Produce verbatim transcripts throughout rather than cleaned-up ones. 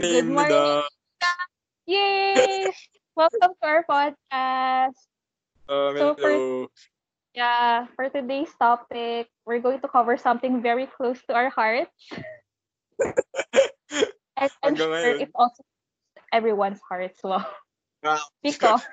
Good morning. Yay! Welcome to our podcast. Um, So for hello. yeah, for today's topic, we're going to cover something very close to our hearts. And I'm Hanggang sure ngayon. it's also everyone's hearts. Wow. Ah, Because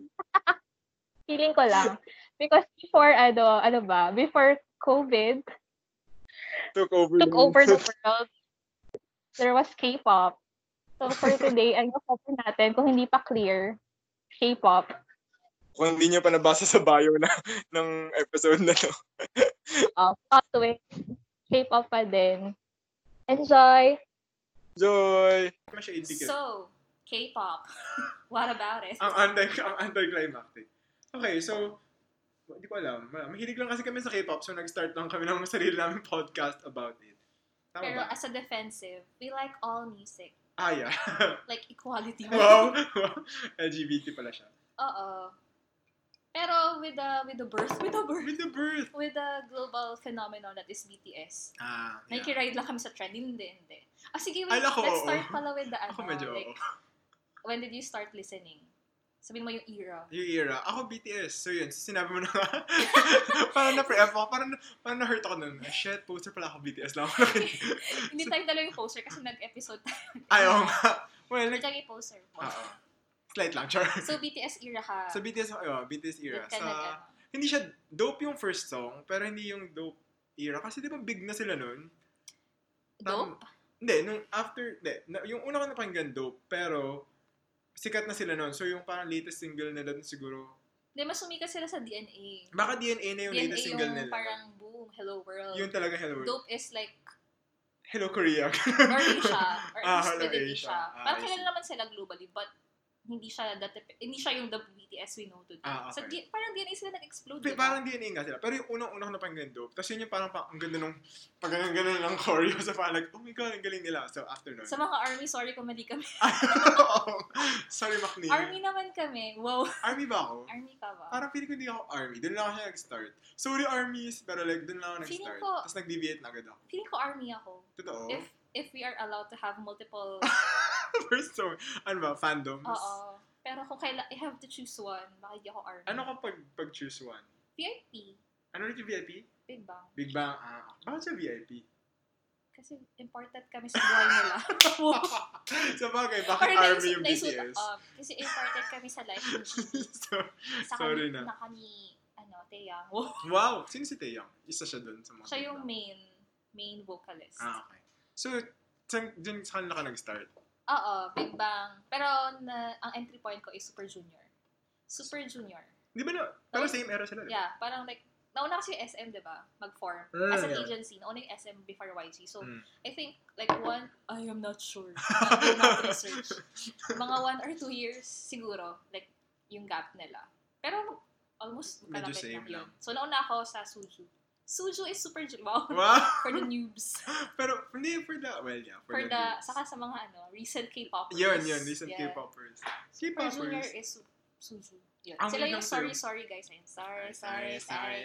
feeling ko lang. Because before ano, ano ba? Before COVID took over took the over the world. world, there was K-pop. So for today, ang cover natin, kung hindi pa clear, K-pop. Kung hindi nyo pa nabasa sa bio na ng episode na to. Uh, plot twist, K-pop pa din. Enjoy! Joy! So, K-pop. What about it? ang anti ang anticlimactic. Okay, so hindi ko alam. Mahilig lang kasi kami sa K-pop, so nag-start lang kami ng sarili namin podcast about it. Tama Pero ba? as a defensive, we like all music. Ah, yeah. Like equality. Wow. L G B T pala siya. Oo. Pero with the with the birth, with the birth, With the birth. with the global phenomenon that is B T S. Ah, yeah. Nakikiride lang kami sa trend. Hindi, hindi. Ah, sige, wait. Ay, ako, Let's oo. start pala with the ano. Ako medyo, like, oo. when did you start listening? Sabihin mo yung era. Yung era. Ako B T S. So yun, sinabi mo na nga. parang na-pre-up ako. Parang, parang na-hurt ako nun. Ah, shit, poster pala ako B T S lang ako. Hindi tayo dalawa yung poster kasi nag-episode tayo. Ayaw nga. Well, Hindi like, tayo yung poster. oo. Slight lang, char. So, B T S era ka. Sa B T S, oh, B T S era. Doon ka Sa, nag- ano. hindi siya dope yung first song, pero hindi yung dope era. Kasi di ba big na sila nun? Tam- Dope? Hindi, nung after, hindi, na, yung una ko napakinggan dope, pero sikat na sila nun. So yung parang latest single nila dun siguro, Hindi, mas sumikat sila sa D N A. baka D N A na yung D N A latest single yung nila. parang boom, hello world. Yun talaga Hello World. Dope is like, Hello Korea. or Asia, or at Ah, least hello, within Asia. Asia. Ah, Parang I kilala see. naman sila globally, but hindi siya dati, hindi siya yung the B T S we know today. Ah, So, okay. di, parang D N A sila nag-explode, P- diba? parang D N A nga sila. Pero yung unang-unang ko napakinggan dope. Tapos yun yung parang pa, ang ganda nung pag ganun ng choreo. So parang like, oh my God, ang galing nila. So after nun. Sa mga army, sorry kung mali kami. Sorry, Makni. Army naman kami. Wow. Army ba ako? Army ka ba? Parang feeling ko hindi ako army. Doon lang ako siya nag-start. Sorry, armies. Pero like, doon lang ako Feeling nag-start. ko- Tapos nag-deviate na agad ako. Feeling ko army ako. Totoo. If if we are allowed to have multiple, First song. Ano ba? Fandoms? oo. Pero kung kaila, I have to choose one, baka hindi ako army. Ano ka pag, pag-choose one? V I P. Ano rin yung V I P? Big Bang. Big Bang. Ah, bakit siya V I P? Kasi important kami sa buhay nila. Sa bagay, bakit Or army yung B T naisut- S? uh, kasi important kami sa life ng G B. so, Sa sorry kami, na. na kami, ano, Taeyang. Wow. Wow! Sino si Taeyang? Isa siya dun sa mga Siya Big yung Bang. main, main vocalist. Ah, okay. So, saan, dyan sa kanila ka nag-start? Oo, Big Bang. Pero na, ang entry point ko is Super Junior. Super Junior. Di ba na? Pero No? same era sila. di ba? Yeah, parang like, nauna kasi yung S M, di ba? Mag-form. Mm, As an yeah. agency, nauna yung S M before Y G. So, Mm. I think, like one, I am not sure. I did not research. Mga one or two years, siguro, like, yung gap nila. Pero, almost Medyo kalapit same na yun. lang. So, nauna ako sa Suju. Suju is super, ju- wow, Wow! for the noobs. Pero, hindi for the, well, yeah. For, For the, the, dudes. saka sa mga, ano, recent K-popers. Yun, yun. Recent Yeah. K-popers. Super Junior K-popers. is Su- Suju. Yun. Ang Sila weird yung lang sorry, sa'yo. sorry guys. Ayun. Sorry, sorry, sorry.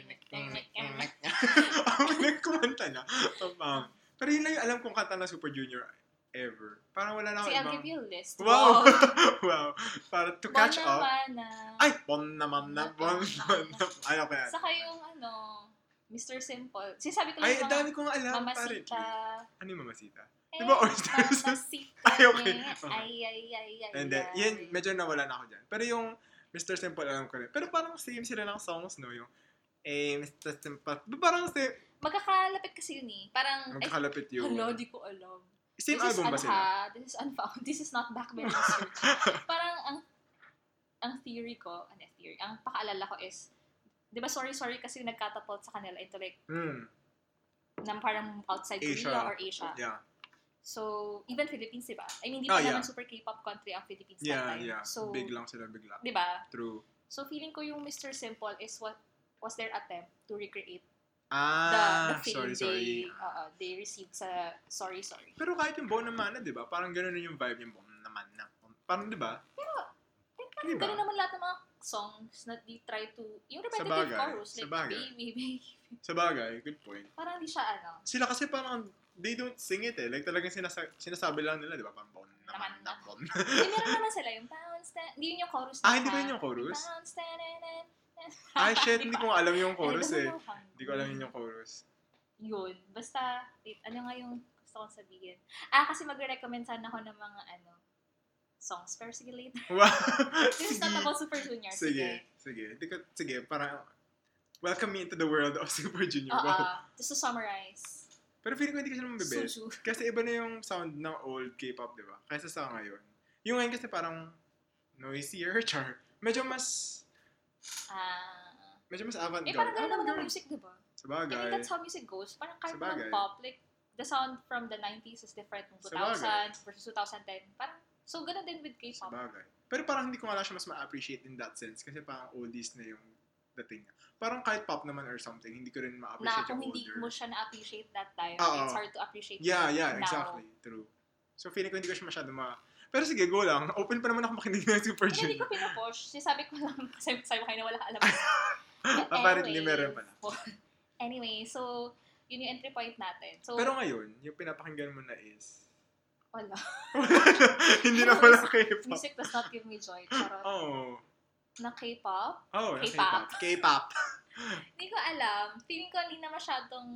Ang nagkumanta na. Um, pero yun lang yung alam kong kanta na Super Junior ever. Parang wala na ako See, I'll ibang... give you a list. Wow! wow! Para to catch Bon up. naman na. Ay! Bon naman na. Bon naman na. Ay, okay. Saka yung ano, Mister Simple. Sinasabi ko lang Ay, yung ang dami kong alam. Mamasita. Apparently. Ano yung Mamasita? Eh, Di ba Oysters? Mamasita. Ay, okay. eh. Okay. Ay, ay, ay, ay. And then, ay. yun, medyo nawala na ako dyan. Pero yung Mister Simple, alam ko rin. Pero parang same sila ng songs, no? Yung, eh, Mister Simple. Parang same, Magkakalapit kasi yun eh. Parang, ay, magkakalapit yun. hala, di ko alam. Same This is album ba ano sila? ha, This is unfound. This is not backbench research. Parang ang ang theory ko, ano theory, ang pakaalala ko is, di ba sorry, sorry kasi nagkatapult sa kanila into like, Hmm. ng parang outside Asia. Korea or Asia. Yeah. So, even Philippines, di ba? I mean, di Ah, pa yeah. naman super K-pop country ang Philippines Yeah, that time. yeah. So, Big lang sila, bigla. di ba? True. So, feeling ko yung Mister Simple is what was their attempt to recreate Ah, the, the feeling sorry, sorry. they uh, they received sa sorry, sorry. Pero kahit yung Bon naman na, di ba? Parang gano'n na yung vibe yung Bon naman na. Parang, di ba? Eh, parang Diba? ganun naman lahat ng mga songs na they try to, yung repetitive Sabagay, chorus, like, sabagay. baby, baby. Sa bagay, good point. Parang di siya ano. Sila kasi parang they don't sing it eh. Like talagang sinasa- sinasabi lang nila, di ba? Parang bon naman Naman na na. bon. Hindi, meron naman sila yung pounds, ten, hindi yun yung chorus. Ah, na hindi ba ha? yun yung chorus? Pounds, ten, ten, ten. Ay, shit, hindi ko alam yung chorus Ay, eh. alam mo, hungry. Hindi ko alam yun yung chorus. Yun. Basta, wait, ano nga yung gusto kong sabihin? Ah, kasi magre-recommend sana ako ng mga, ano, songs. Pero sige later. Wow! This is not about Super Junior. Sige, sige. Sige, Di ko, sige parang, welcome me into the world of Super Junior. Oo. Wow. Just to summarize. Pero feeling ko hindi kasi naman bebet. Suju. Kasi iba na yung sound ng old K-pop, di ba? Kaysa sa ngayon. Yung ngayon kasi parang noisier, char. Medyo mas, Ah. medyo mas eh, avant-garde. parang ganun naman ang Avant-garde. music, diba? I Sabagay. mean, that's how music goes. Parang kahit Sabagay. naman pop, like, the sound from the nineties is different from two Sabagay. thousand versus twenty ten. Parang, so ganun din with K-pop. Sabagay. Pero parang hindi ko nga lang siya mas ma-appreciate in that sense. Kasi parang oldies na yung dating niya. Parang kahit pop naman or something, hindi ko rin Na ma-appreciate kung yung hindi older. mo siya na-appreciate that time, Oo. it's hard to appreciate Yeah, it yeah, now. exactly. True. So feeling ko hindi ko siya masyado ma... Pero sige, go lang. Open pa naman ako makinig ng Super Hindi, hindi Junior. ko pinupush. Sinasabi ko lang, kasi sabi ko kayo na wala ka alam. Apparently, meron pala. Anyway, so, yun yung entry point natin. So, Pero ngayon, yung pinapakinggan mo na is... wala. hindi na pala K-pop. Music does not give me joy. Charot. Oh. Na K-pop? Oh, na K-pop. K-pop. K-pop. Hindi ko alam. Feeling ko hindi na masyadong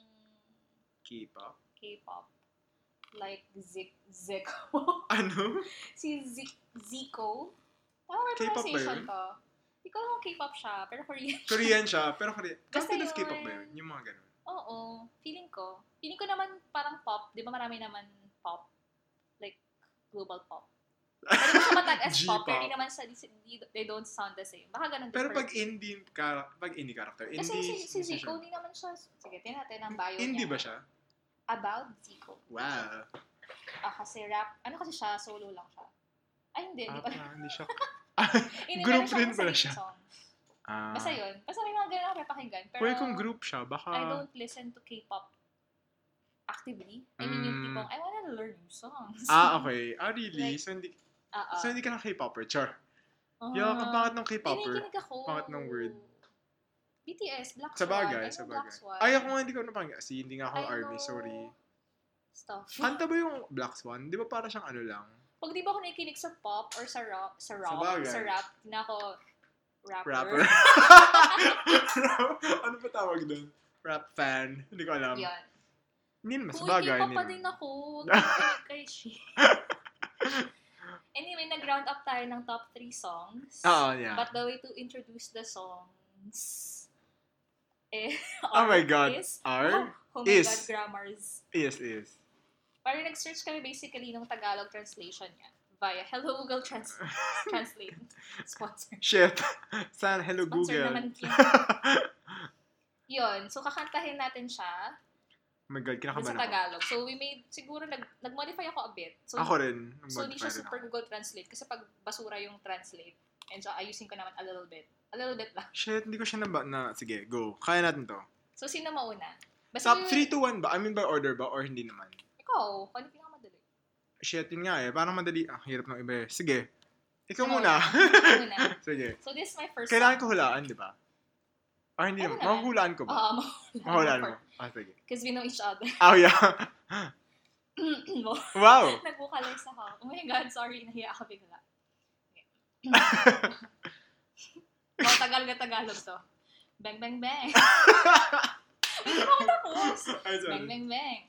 K-pop? K-pop. Like Zik Zico. Ano? si Zik Zico. Tama ba yung K-pop ba pronunciation yun? ko? Hindi ko alam kung K-pop siya, pero Korean. Korean siya, pero Korean. Basta Kind of yun. K-pop ba yun? Yung mga ganun. Oo. Feeling ko. Feeling ko naman parang pop. Di ba marami naman pop? Like, global pop. Pwede mo siya matag as pop, pero di G-pop. naman sa, di- they don't sound the same. Baka ganun din Pero for- pag indie, ka, pag indie character, indie Kasi si, si musician. Zico, hindi naman siya, sige, tingnan natin ang bio Indie niya. ba siya? About Zico. Wow. Ah, kasi rap, ano kasi siya, solo lang siya. Ay, hindi, hindi Ah, pala. pa, hindi siya. Hindi, group meron siyang rin pala sariling siya. songs. Ah. Basta yun. Basta may mga ganun ako papakinggan. Pero, Well, kung group siya, baka... I don't listen to K-pop actively. I mean, yung Mm. tipong, I wanna learn new songs. Ah, okay. Ah, really? Like, so, hindi, Ah, ah. so, hindi ka ng K-popper, char. Ah. Yo, ang pangat ng K-popper. Kinikinig ako. Pangat ng word. B T S, Black Sa Swan. bagay, I sa know Black bagay. Swan. Ay, ako nga hindi ko napakinggan. Kasi hindi nga ako I army, know sorry. Stuff. Kanta ba yung Black Swan? Di ba para siyang ano lang? Pag di ba ako nakikinig sa pop or sa rock, sa rock, bagay. sa rap, hindi na ako rapper. Rapper? ano ba tawag doon? Rap fan? Hindi ko alam. Yan. Hindi naman, sa Kung bagay. hindi pa hindi pa naman. din ako, huwag nakikinig kay Shi. Anyway, nag-round up tayo ng top three songs. Oo, yeah. But the way to introduce the songs eh, Oh my R God. is, R? oh, oh my is. God, grammars. Is, is. Parang nag-search kami basically ng Tagalog translation niya via Hello Google Trans Translate. Sponsor. Shit. San, hello Sponsor Google. naman yun. Yun. So, kakantahin natin siya Oh my God, dun sa kinakabahan ako. Tagalog. So, we made, siguro, nag, nag-modify ako a bit. So, Ako rin. so hindi siya Nag-modify rin super ako. Google Translate kasi pag basura yung translate. And so, ayusin ko naman a little bit. A little bit lang. Shit, hindi ko siya naba na... Sige, go. Kaya natin to. So, sino mauna? Basta Top three to one ba? I mean by order ba? Or hindi naman? Ikaw, kung ano pinakamadali. Shit, yun nga eh. Parang madali. Ah, hirap ng iba eh. Sige. Ikaw Sino muna. Ikaw muna. Sige. So, this is my first Kailangan song. ko hulaan, di ba? Or hindi Ano naman. naman? Mahuhulaan ko ba? Oo, Mahuhulaan mo. Ah, sige. Because we know each other. Oh, yeah. Wow. Nag-vocalize ako. Oh my God, sorry. Nahiya ako bigla. Oh, tagal ka Tagalog to. Bang, bang, bang. Hindi ko tapos. Ay, sorry. Bang, bang, bang.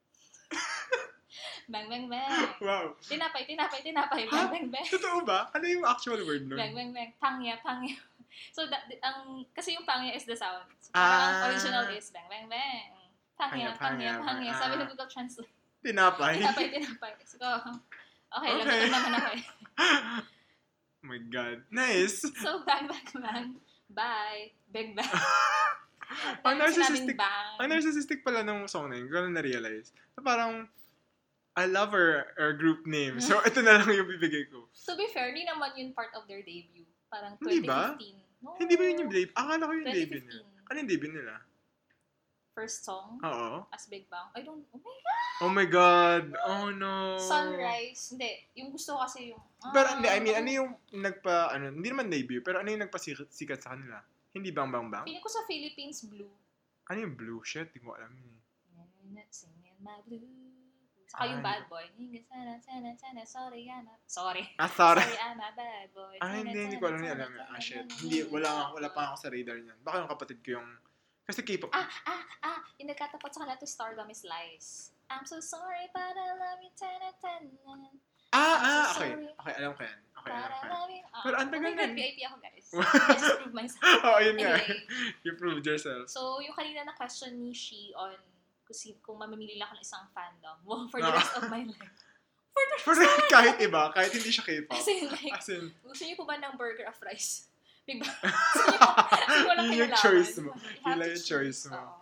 Bang, bang, bang. Wow. Tinapay, tinapay, tinapay. Ha? Bang, bang, bang. Totoo ba? Ano yung actual word nun? Bang, bang, bang. Pangya, pangya. So, that, ang, kasi yung pangya is the sound. So, Ah. parang ang original is bang, bang, bang. Pangya, Pangya, pangya, pangya. pangya. Sabi Ah. ng Google Translate. Tinapay. Tinapay, tinapay. So, okay, Okay. lagot naman ako eh. Oh my God. Nice. So, bang, bang, bang. Bye. Bang, bang. Ang Dahil narcissistic, sinabing bang. ang narcissistic pala nung song na yun. Ko na na-realize. So, parang, I love her, her group name. So, ito na lang yung bibigay ko. To be fair, di naman yun part of their debut. Parang Hindi twenty ba? fifteen. No. Hindi ba yun yung debut? Akala ko yung twenty debut nila. fifteen. Ano yung debut nila? First song Oo. as Big Bang. I don't, oh my God. Oh my God. Oh no. Sunrise. Hindi. Yung gusto ko kasi yung... ah, Pero hindi, I mean, ano yung nagpa, ano, hindi naman debut, pero ano yung nagpasikat sa kanila? Hindi Bang Bang Bang? Feeling ko sa Philippines, Blue. Ano yung blue? Shit, di ko alam yun. Singing my blue. Saka yung Ay. bad boy. Hinga sana, sana, sana, sorry, I'm a... Sorry. Ah, sorry. Sorry, I'm a bad boy. Ah, Sana, hindi, hindi sana, ko alam niya. sana, Alam niya. Ah, sana, shit. sana, Hindi, sana, wala, bad wala boy. pa ako sa radar niyan. Baka yung kapatid ko yung... Kasi K-pop. Ah, ah, ah! Yung nagkatapat sa kanila to Stardom is Lies. I'm so sorry, but I love you, tana, tana. Ah, I'm ah, so okay. sorry. Okay, alam ko yan. Okay, But alam I ko yan. love you. Ah, Pero ang oh tagal my God, nun. V I P ako, guys. I just proved myself. Oo, yun nga. Anyway. You proved yourself. So, yung kanina na question ni Shi on kung, si, kung mamimili lang ako ng isang fandom well, for the Ah. rest of my life. For the For rest of my kahit life. iba, kahit hindi siya K-pop. As in, like, As in, gusto niyo po ba ng burger of rice? Big Bang? Gusto niyo po? Kasi walang Yun yung kinalaman. choice mo. You Yun have lang to yung choice choose. mo. Oo.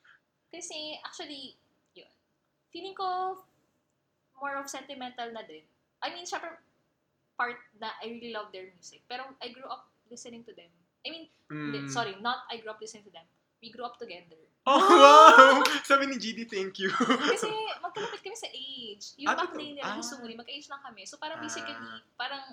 Kasi, actually, yun. Feeling ko, more of sentimental na din. I mean, syempre, part na I really love their music. Pero I grew up listening to them. I mean, hindi, mm. sorry, not I grew up listening to them. We grew up together. Oh, wow! Sabi ni G D, thank you. Kasi magkalapit kami sa age. Yung Ah, back totoo? day nila, yung Ah. sungri, magka-age lang kami. So parang Ah. basically, parang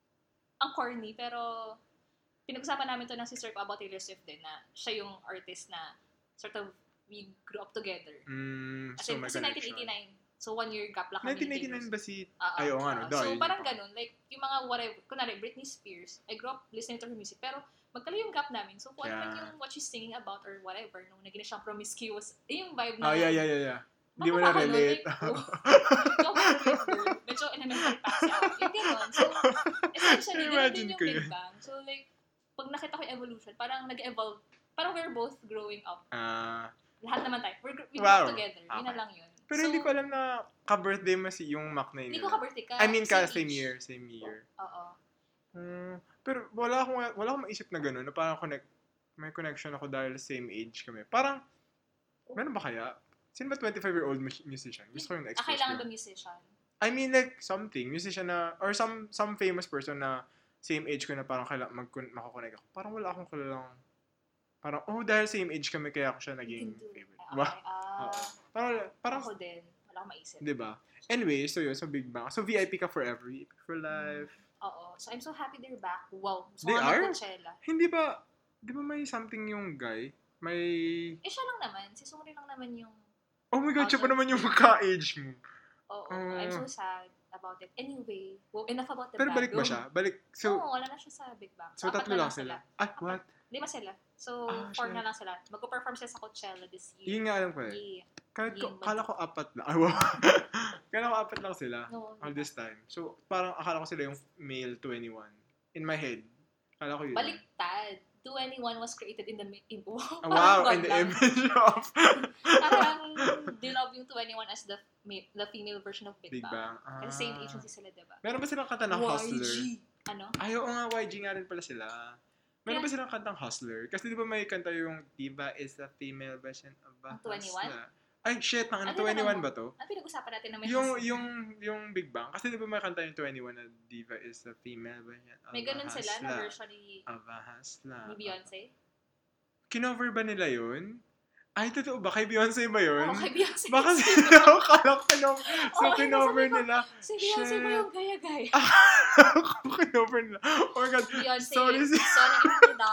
ang corny, pero pinag-usapan namin to ng sister ko about Taylor Swift din, na siya yung artist na sort of we grew up together. Mm, Kasi, so may kasi connection. nineteen eighty-nine. So one year gap lang kami. nineteen ni eighty-nine Taylor ba si... Swift. Oo, Ay, oo nga, no. oo. Dahil So yun parang pa. ganun. Like, yung mga whatever, kunwari, Britney Spears, I grew up listening to her music, pero magkalayo yung gap namin. So kung ano man Yeah. yung what she's singing about or whatever, nung naging na siyang promiscuous, eh yung vibe Oh, na... yeah, yeah, yeah, yeah. Hindi mo Matawa ako nun, na-relate. like, oh, Hindi ako relate, girl. Medyo elementary pa kasi ako. Yung gano'n. So, essentially, gano'n Imagine din yung ko Big yun. Bang. So, like, pag nakita ko yung evolution, parang nag-evolve. Parang we're both growing up. Ah, Lahat naman tayo. We're, we grew Wow. up together. Yun na Okay. lang yun. pero So, hindi ko alam na ka-birthday mo si yung Mac na yun. Hindi ko ka-birthday ka. I mean, ka, same same age. year. Same year. Oo. Hmm, pero wala akong, wala akong maisip na gano'n, na parang connect, may connection ako dahil same age kami. Parang, meron ba kaya? Sino ba twenty-five-year-old mus- musician? Gusto ko yung Ah, na-expose kailangan ko. ba musician? I mean, like, something. Musician na, or some some famous person na same age ko na parang kailangan mag makakonect ako. Parang wala akong kilalang, parang, oh, dahil same age kami, kaya ako siya naging Hindi. favorite. Ah, Wow. okay. Ah, Oo. Parang, parang, ako din. Wala akong maisip. di ba? Anyway, so yun, so Big Bang. So V I P ka forever, V I P for life. Oo. So, I'm so happy they're back. Wow. So, They are? Coachella. Hindi ba, di ba may something yung guy? May, Eh, siya lang naman. Si Sungri lang naman yung oh my God, siya pa Awesome. naman yung magka-age mo. Oo, Ah. I'm so sad about it. Anyway, well, enough about the Pero balik ba Bago. siya? Balik, So, so, wala na siya sa Big Bang. so apat tatlo na lang sila. Ah, what? Lima sila. So, Ah, four shit. na lang sila. Mag-perform sila sa Coachella this year. Yun nga alam ko eh. Yeah. Kahit ko, Yun, kala ko apat lang. Ah, wow. Kala ko apat lang sila. No, All this time. So, parang akala ko sila yung male twenty-one. In my head. Kala ko yun. baliktad. twenty-one was created in the... mi- In, wow, Ah, wow, in parang the God lang. image of Parang they love yung twenty-one as the ma- the female version of Big, Big Bang. Bang. Ah. Kasi same agency sila, diba? Meron ba silang kanta ng Hustler? Ano? Ay, oo nga, Y G nga rin pala sila. Meron Yeah. ba silang kantang Hustler? Kasi di ba may kanta yung Diva is a female version of a Ang twenty-one? hustler. Ay, shit, ang ano, Ano twenty-one na ba to? Ano pinag-usapan natin na may Yung, hustle? yung, yung Big Bang. Kasi di ba may kanta yung twenty-one na Diva is a female version of May a ganun sila na hustler. version ni, Of a hustler. ni Beyonce. Kinover ba nila yun? Ay, totoo ba? Kay Beyonce ba yun? Oo, kay Beyonce. Baka sila ako kala ko kinover. So, Oo, kinover sabi ko, nila. Si Beyonce Shit. ba yung gaya-gaya? Ako kinover nila. Oh my God. Beyonce, Sorry, si- sorry, Imnida.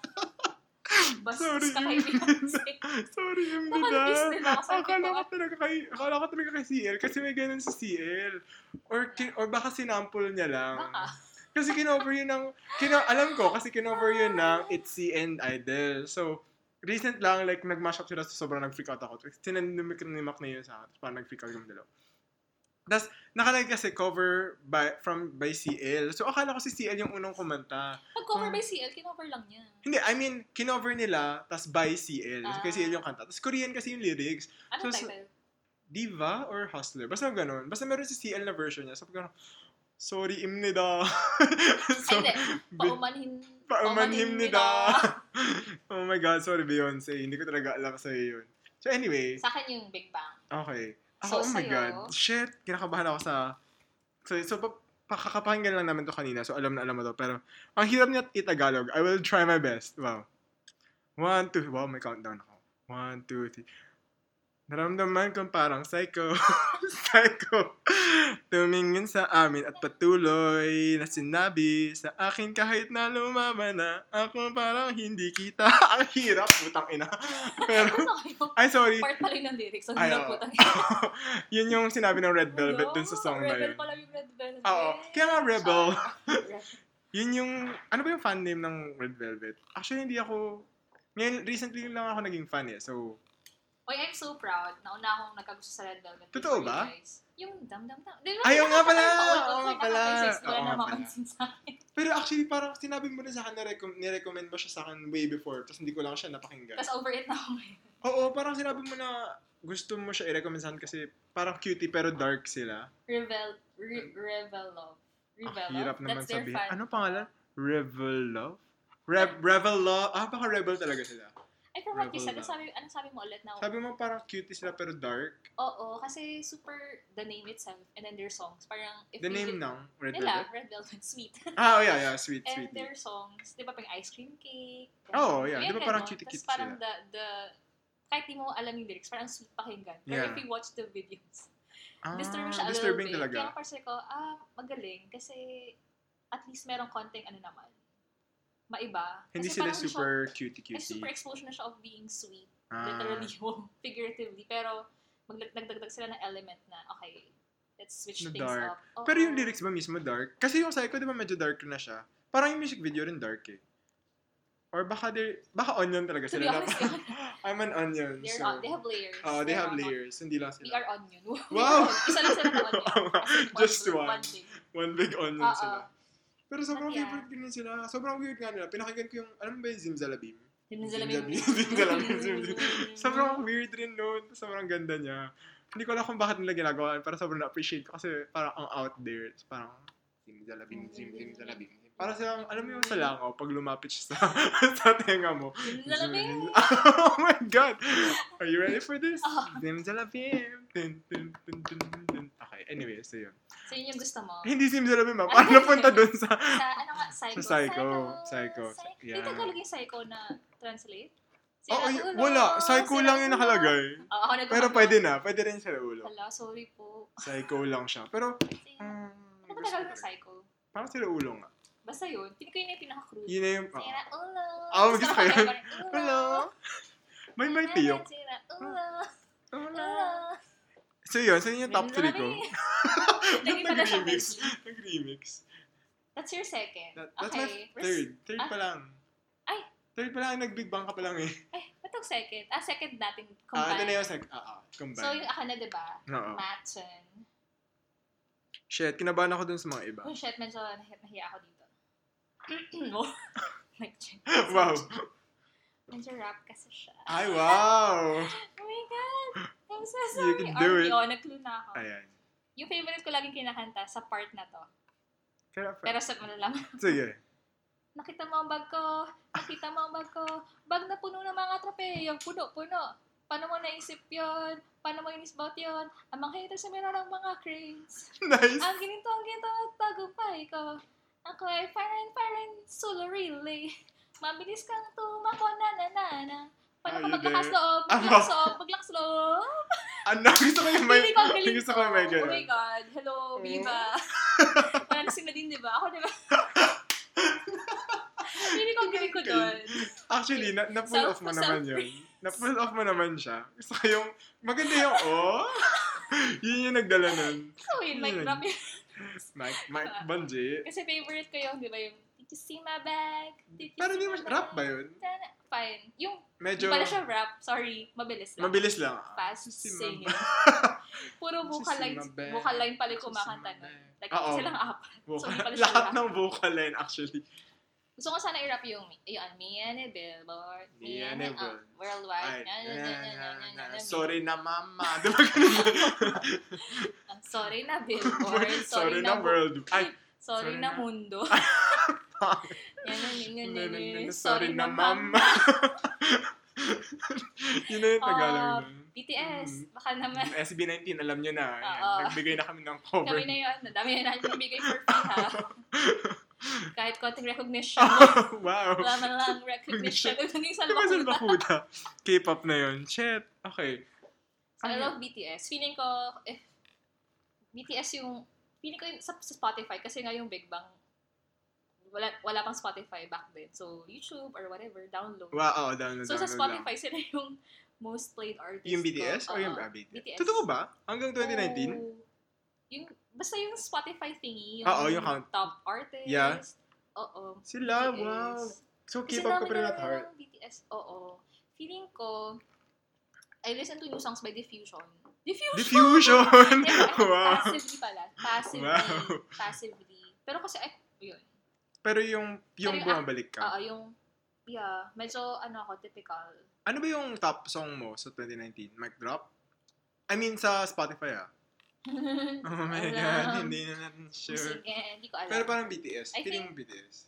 Bastos Sorry, ka kay Imnida. Beyonce. Sorry, Nakalabis Imnida. din ako. Sabi Akala ko, ko talaga kay, akala ko talaga kay C L kasi may ganun sa C L. Or, ki- or baka sinample niya lang. baka. Kasi kinover yun ng, kino, alam ko, kasi kinover yun ng Itzy and Idol. So, recent lang, like, nag-mash up sila, so sobrang nag-freak out ako. Sinanimik ni Mac na yun sa akin, tapos parang nag-freak out yung dalawa. Tapos, nakalagay kasi cover by, from, by C L. So, akala ko si C L yung unang kumanta. Pag cover Hmm. by C L, kinover lang niya. Hindi, I mean, kinover nila, tapos by C L. Ah. Kasi C L yung kanta. Tapos Korean kasi yung lyrics. Anong So, title? Diva or Hustler? Basta ganun. Basta meron si C L na version niya. So, pag gano'n, sorry, imnida. so, Ay, hindi. bi- Paumanhin. paumanhim nida. Oh my God, sorry Beyonce. Hindi ko talaga alam sa'yo yun. So anyway, Sa akin yung Big Bang. okay. So, Ako, oh my sa'yo? God. Shit, kinakabahan ako sa... So, so pa, pakakapakinggan lang namin to kanina. So, alam na alam mo to. Pero, ang hirap niya i-Tagalog. I will try my best. Wow. One, two, wow, may countdown ako. One, two, three. Naramdaman kong parang psycho. Psycho. Tumingin sa amin at patuloy na sinabi sa akin kahit na lumama na ako parang hindi kita. Ang hirap, putang ina. Pero, ay sorry. Part pala yun ng lyrics. Ang Ay, hirap oo. putang. Yun yung sinabi ng Red Velvet dun sa song na Rebel yun. pala yung Red Velvet. Oo. Kaya nga Rebel. Rebel. Yun yung, ano ba yung fan name ng Red Velvet? Actually, hindi ako, ngayon, recently lang ako naging fan eh. So, Oy, I'm so proud. Nauna akong nagkagusto sa Red Velvet. Totoo before ba? you guys. Yung dam dam dam. Di ba? Ayaw nga pala! Paulit-ulit Oo nga na pala! kapag-exist, Wala Oo na nga pala. mapansin sa akin. pero actually, parang sinabi mo na sa akin na recom- nirecommend mo siya sa akin way before, tapos hindi ko lang siya napakinggan. Tapos over it na ako ngayon. Oo, parang sinabi mo na gusto mo siya i-recommend sa akin kasi parang cutie pero dark sila. Revel, Re- Revel Love. Revel Ang hirap Love. naman That's their sabihin. fan. Ano pangalan? Revel Love? Rev- Revel Love? Ah, baka Rebel talaga sila. I forgot you Revel said. Love. Ano sabi, ano sabi mo ulit na? Sabi mo parang cutie sila pero dark. Oo, kasi super the name itself and then their songs. Parang if The you name li- ng Red nila, Velvet? Red Velvet, sweet. Ah, oh yeah, yeah. Sweet, And sweet. their songs, di ba pang ice cream cake? Oo, yeah. Ayan, Di ba parang ganon. cutie-cutie Tapos parang sila? the, the, kahit di mo alam yung lyrics, parang sweet pakinggan. Pero Yeah. if you watch the videos, Ah, disturbing siya a disturbing little bit. Kaya talaga. parang ko, ah, magaling. Kasi at least merong konting ano naman, maiba. Hindi Kasi sila parang siya- super eh, cutie-cutie. super exposure na siya of being sweet. Ah. Literally, wow, figuratively. Pero, magdag- nagdagdag sila ng element na, okay, let's switch Na things dark. up. Oo. Pero yung lyrics ba mismo dark? Kasi yung Psycho, di ba medyo dark na siya? Parang yung music video rin dark eh. Or baka they, baka onion talaga To be sila. honest, I'm an onion. they're so, on, they have layers. Oh, they They're have on- layers. Hindi lang We sila. are onion. Wow! Isa lang sila na onion. As in, Just one, one. One thing. One big onion Oo. sila. Pero sobrang But yeah. favorite ko din sila. Sobrang weird nga nila. Pinakinggan ko yung, alam mo ba yung Zimzalabim? Zimzalabim. Zimzalabim. Zimzalabim. Sobrang weird rin nun. Sobrang ganda niya. Hindi ko alam kung bakit nila ginagawa. Pero sobrang na-appreciate ko kasi parang ang out there. It's parang Zimzalabim, Zim, Zimzalabim. Parang silang, alam mo yung sa langaw, pag lumapit siya sa, sa tenga mo. Zimzalabim. Oh my God! Are you ready for this? Oh. Zimzalabim. Dun, dun, dun, dun, dun, dun. Okay, anyway, so yun. So, yun yung gusto mo. Hindi Zimzalabim, ma. Paano napunta dun sa... Sa, ano nga, psycho. Sa psycho. Psycho. Psycho. Yeah. Di Tagalog yung psycho na translate? Oh, ay, Sira ulo, wala. Psycho sira lang yung ulo. nakalagay. Oo, ako nag- Pero pwede na. Pwede rin sa ulo. Hala, sorry po. Psycho lang siya. Pero, Kasi, um, ano ba Tagalog ng psycho? parang sila ulo nga. Basta yun. Pili ko yun yung pinaka-crude. Yun na yung... oo. Sira ulo. Ah, Tapos gusto ko yun. nakakaya ko rin, Hello. May may piyok. Sira ulo. Hello. Ulo. So yun, so yun yung top three ko. Naging pala siya Nag-remix. first. Nag-remix. That's your second. That, that's Okay. my third. Third Ah. pa lang. Ay. Third pa lang. Nag-big bang ka pa lang eh. Eh, ba't ang second? Ah, second natin Ah, ito combined. na yung sec. Ah, ah. Combine. So, yung ako na, diba? Oo. Matchen. Shit, kinabahan ako dun sa mga iba. Oh, shit, medyo nahi- nahiya ako dito. Oh. Like, check. Wow. Medyo rap kasi siya. Ay, wow. Oh my God! I'm so sorry. You can do Or, it. Oh, nag-clue na ako. Ayan. Yung favorite ko laging kinakanta sa part na to. Kaya, Pero sa malalaman. sige. Nakita mo ang bag ko, nakita mo ang bag ko, bag na puno ng mga tropeo, puno-puno. Paano mo naisip yon? Paano mo inisbout yon? Ang mga haters sa meron ng mga cranes. Nice. Ang ginito, ang ginito, at tagumpay ko. Ako ay firein, firein, solo relay. Mabilis kang tumakbo, na na na na. Paano ka Ayun maglakas eh. loob, Ama. maglakas loob, maglakas loob. Ano? Gusto ko yung may... Hindi ko ang galing Gusto ko. ko yung may Oh ganun. my God. Hello, Viva. Wala na si Nadine, di ba? Ako, di ba? Hindi ko ang galing ko doon. Actually, na, na-pull off mo naman yun. Na-pull off mo naman siya. Gusto ko yung... Maganda yung oh. Yun yung nagdala nun. So, yun, like, Yun. rap yun. Mike, Mike Bonji. Kasi favorite ko yung, di ba, yung Did you see my bag? Did you Pero see di mo my rap bag? ba yun? Tana- Fine. Yung, Medyo... di pala siya rap. Sorry, mabilis lang. Mabilis lang. Fast Si singing. Mama. Puro vocal Si lines, Mama. vocal line pala yung Si kumakanta Mama. nun. Like, Oo. silang apat. So, Vocal. di pala siya Lahat rap. ng vocal line actually. Gusto ko sana i-rap yung, yun, me and a billboard, me Me and and a, a uh, worldwide, Ay, na, na, na, na, na, na, na, na, Sorry na mama. Di ba ganun? Ah, sorry na billboard, Sorry sorry, na bu- world. Ay, sorry sorry na na- mundo. Yan, yan, yan, yan, yan, yan. Sorry na mama. Yun na yung Tagalog Ah, nun. B T S, Mm. baka naman. S B nineteen, alam nyo na. Yan. Oo. Nagbigay na kami ng cover. Kami na yun. Dami na natin bigay for free, ha? Kahit konting recognition. Wow. Wala man lang recognition. Naging Diba salbakuta. Salbakuta? K-pop na yun. Shit. Okay. So, I Ay. love B T S. Feeling ko, if B T S yung, feeling ko yung sa, sa Spotify, kasi nga yung Big Bang, wala, wala pang Spotify back then. So, YouTube or whatever, download. Wow, oh, download, So, sa download Spotify, lang. sila yung most played artist Yung B T S ko. o yung Oo, ah, B T S? B T S. Totoo ba? Hanggang twenty nineteen? Oo. Yung, basta yung Spotify thingy, yung Oo, yung count. top artist. Yeah. Oo. Sila, B T S. wow. So, Kasi K-pop ko dami pa rin na at heart. ng B T S. Oo. Feeling ko, I listen to new songs by Diffusion. Diffusion! Diffusion! Yeah, Wow. Passively pala. Passively. Wow. Passively. Pero kasi, ay, yun. Pero yung, yung Pero yung- bumabalik ka. Oo, yung, yeah, medyo, ano ako, typical. Ano ba yung top song mo sa twenty nineteen? Mic Drop? I mean, sa Spotify ah. Oh my Alam. God, hindi na natin sure. Sige, hindi ko alam. Pero parang B T S. I Feeling mo think- B T S.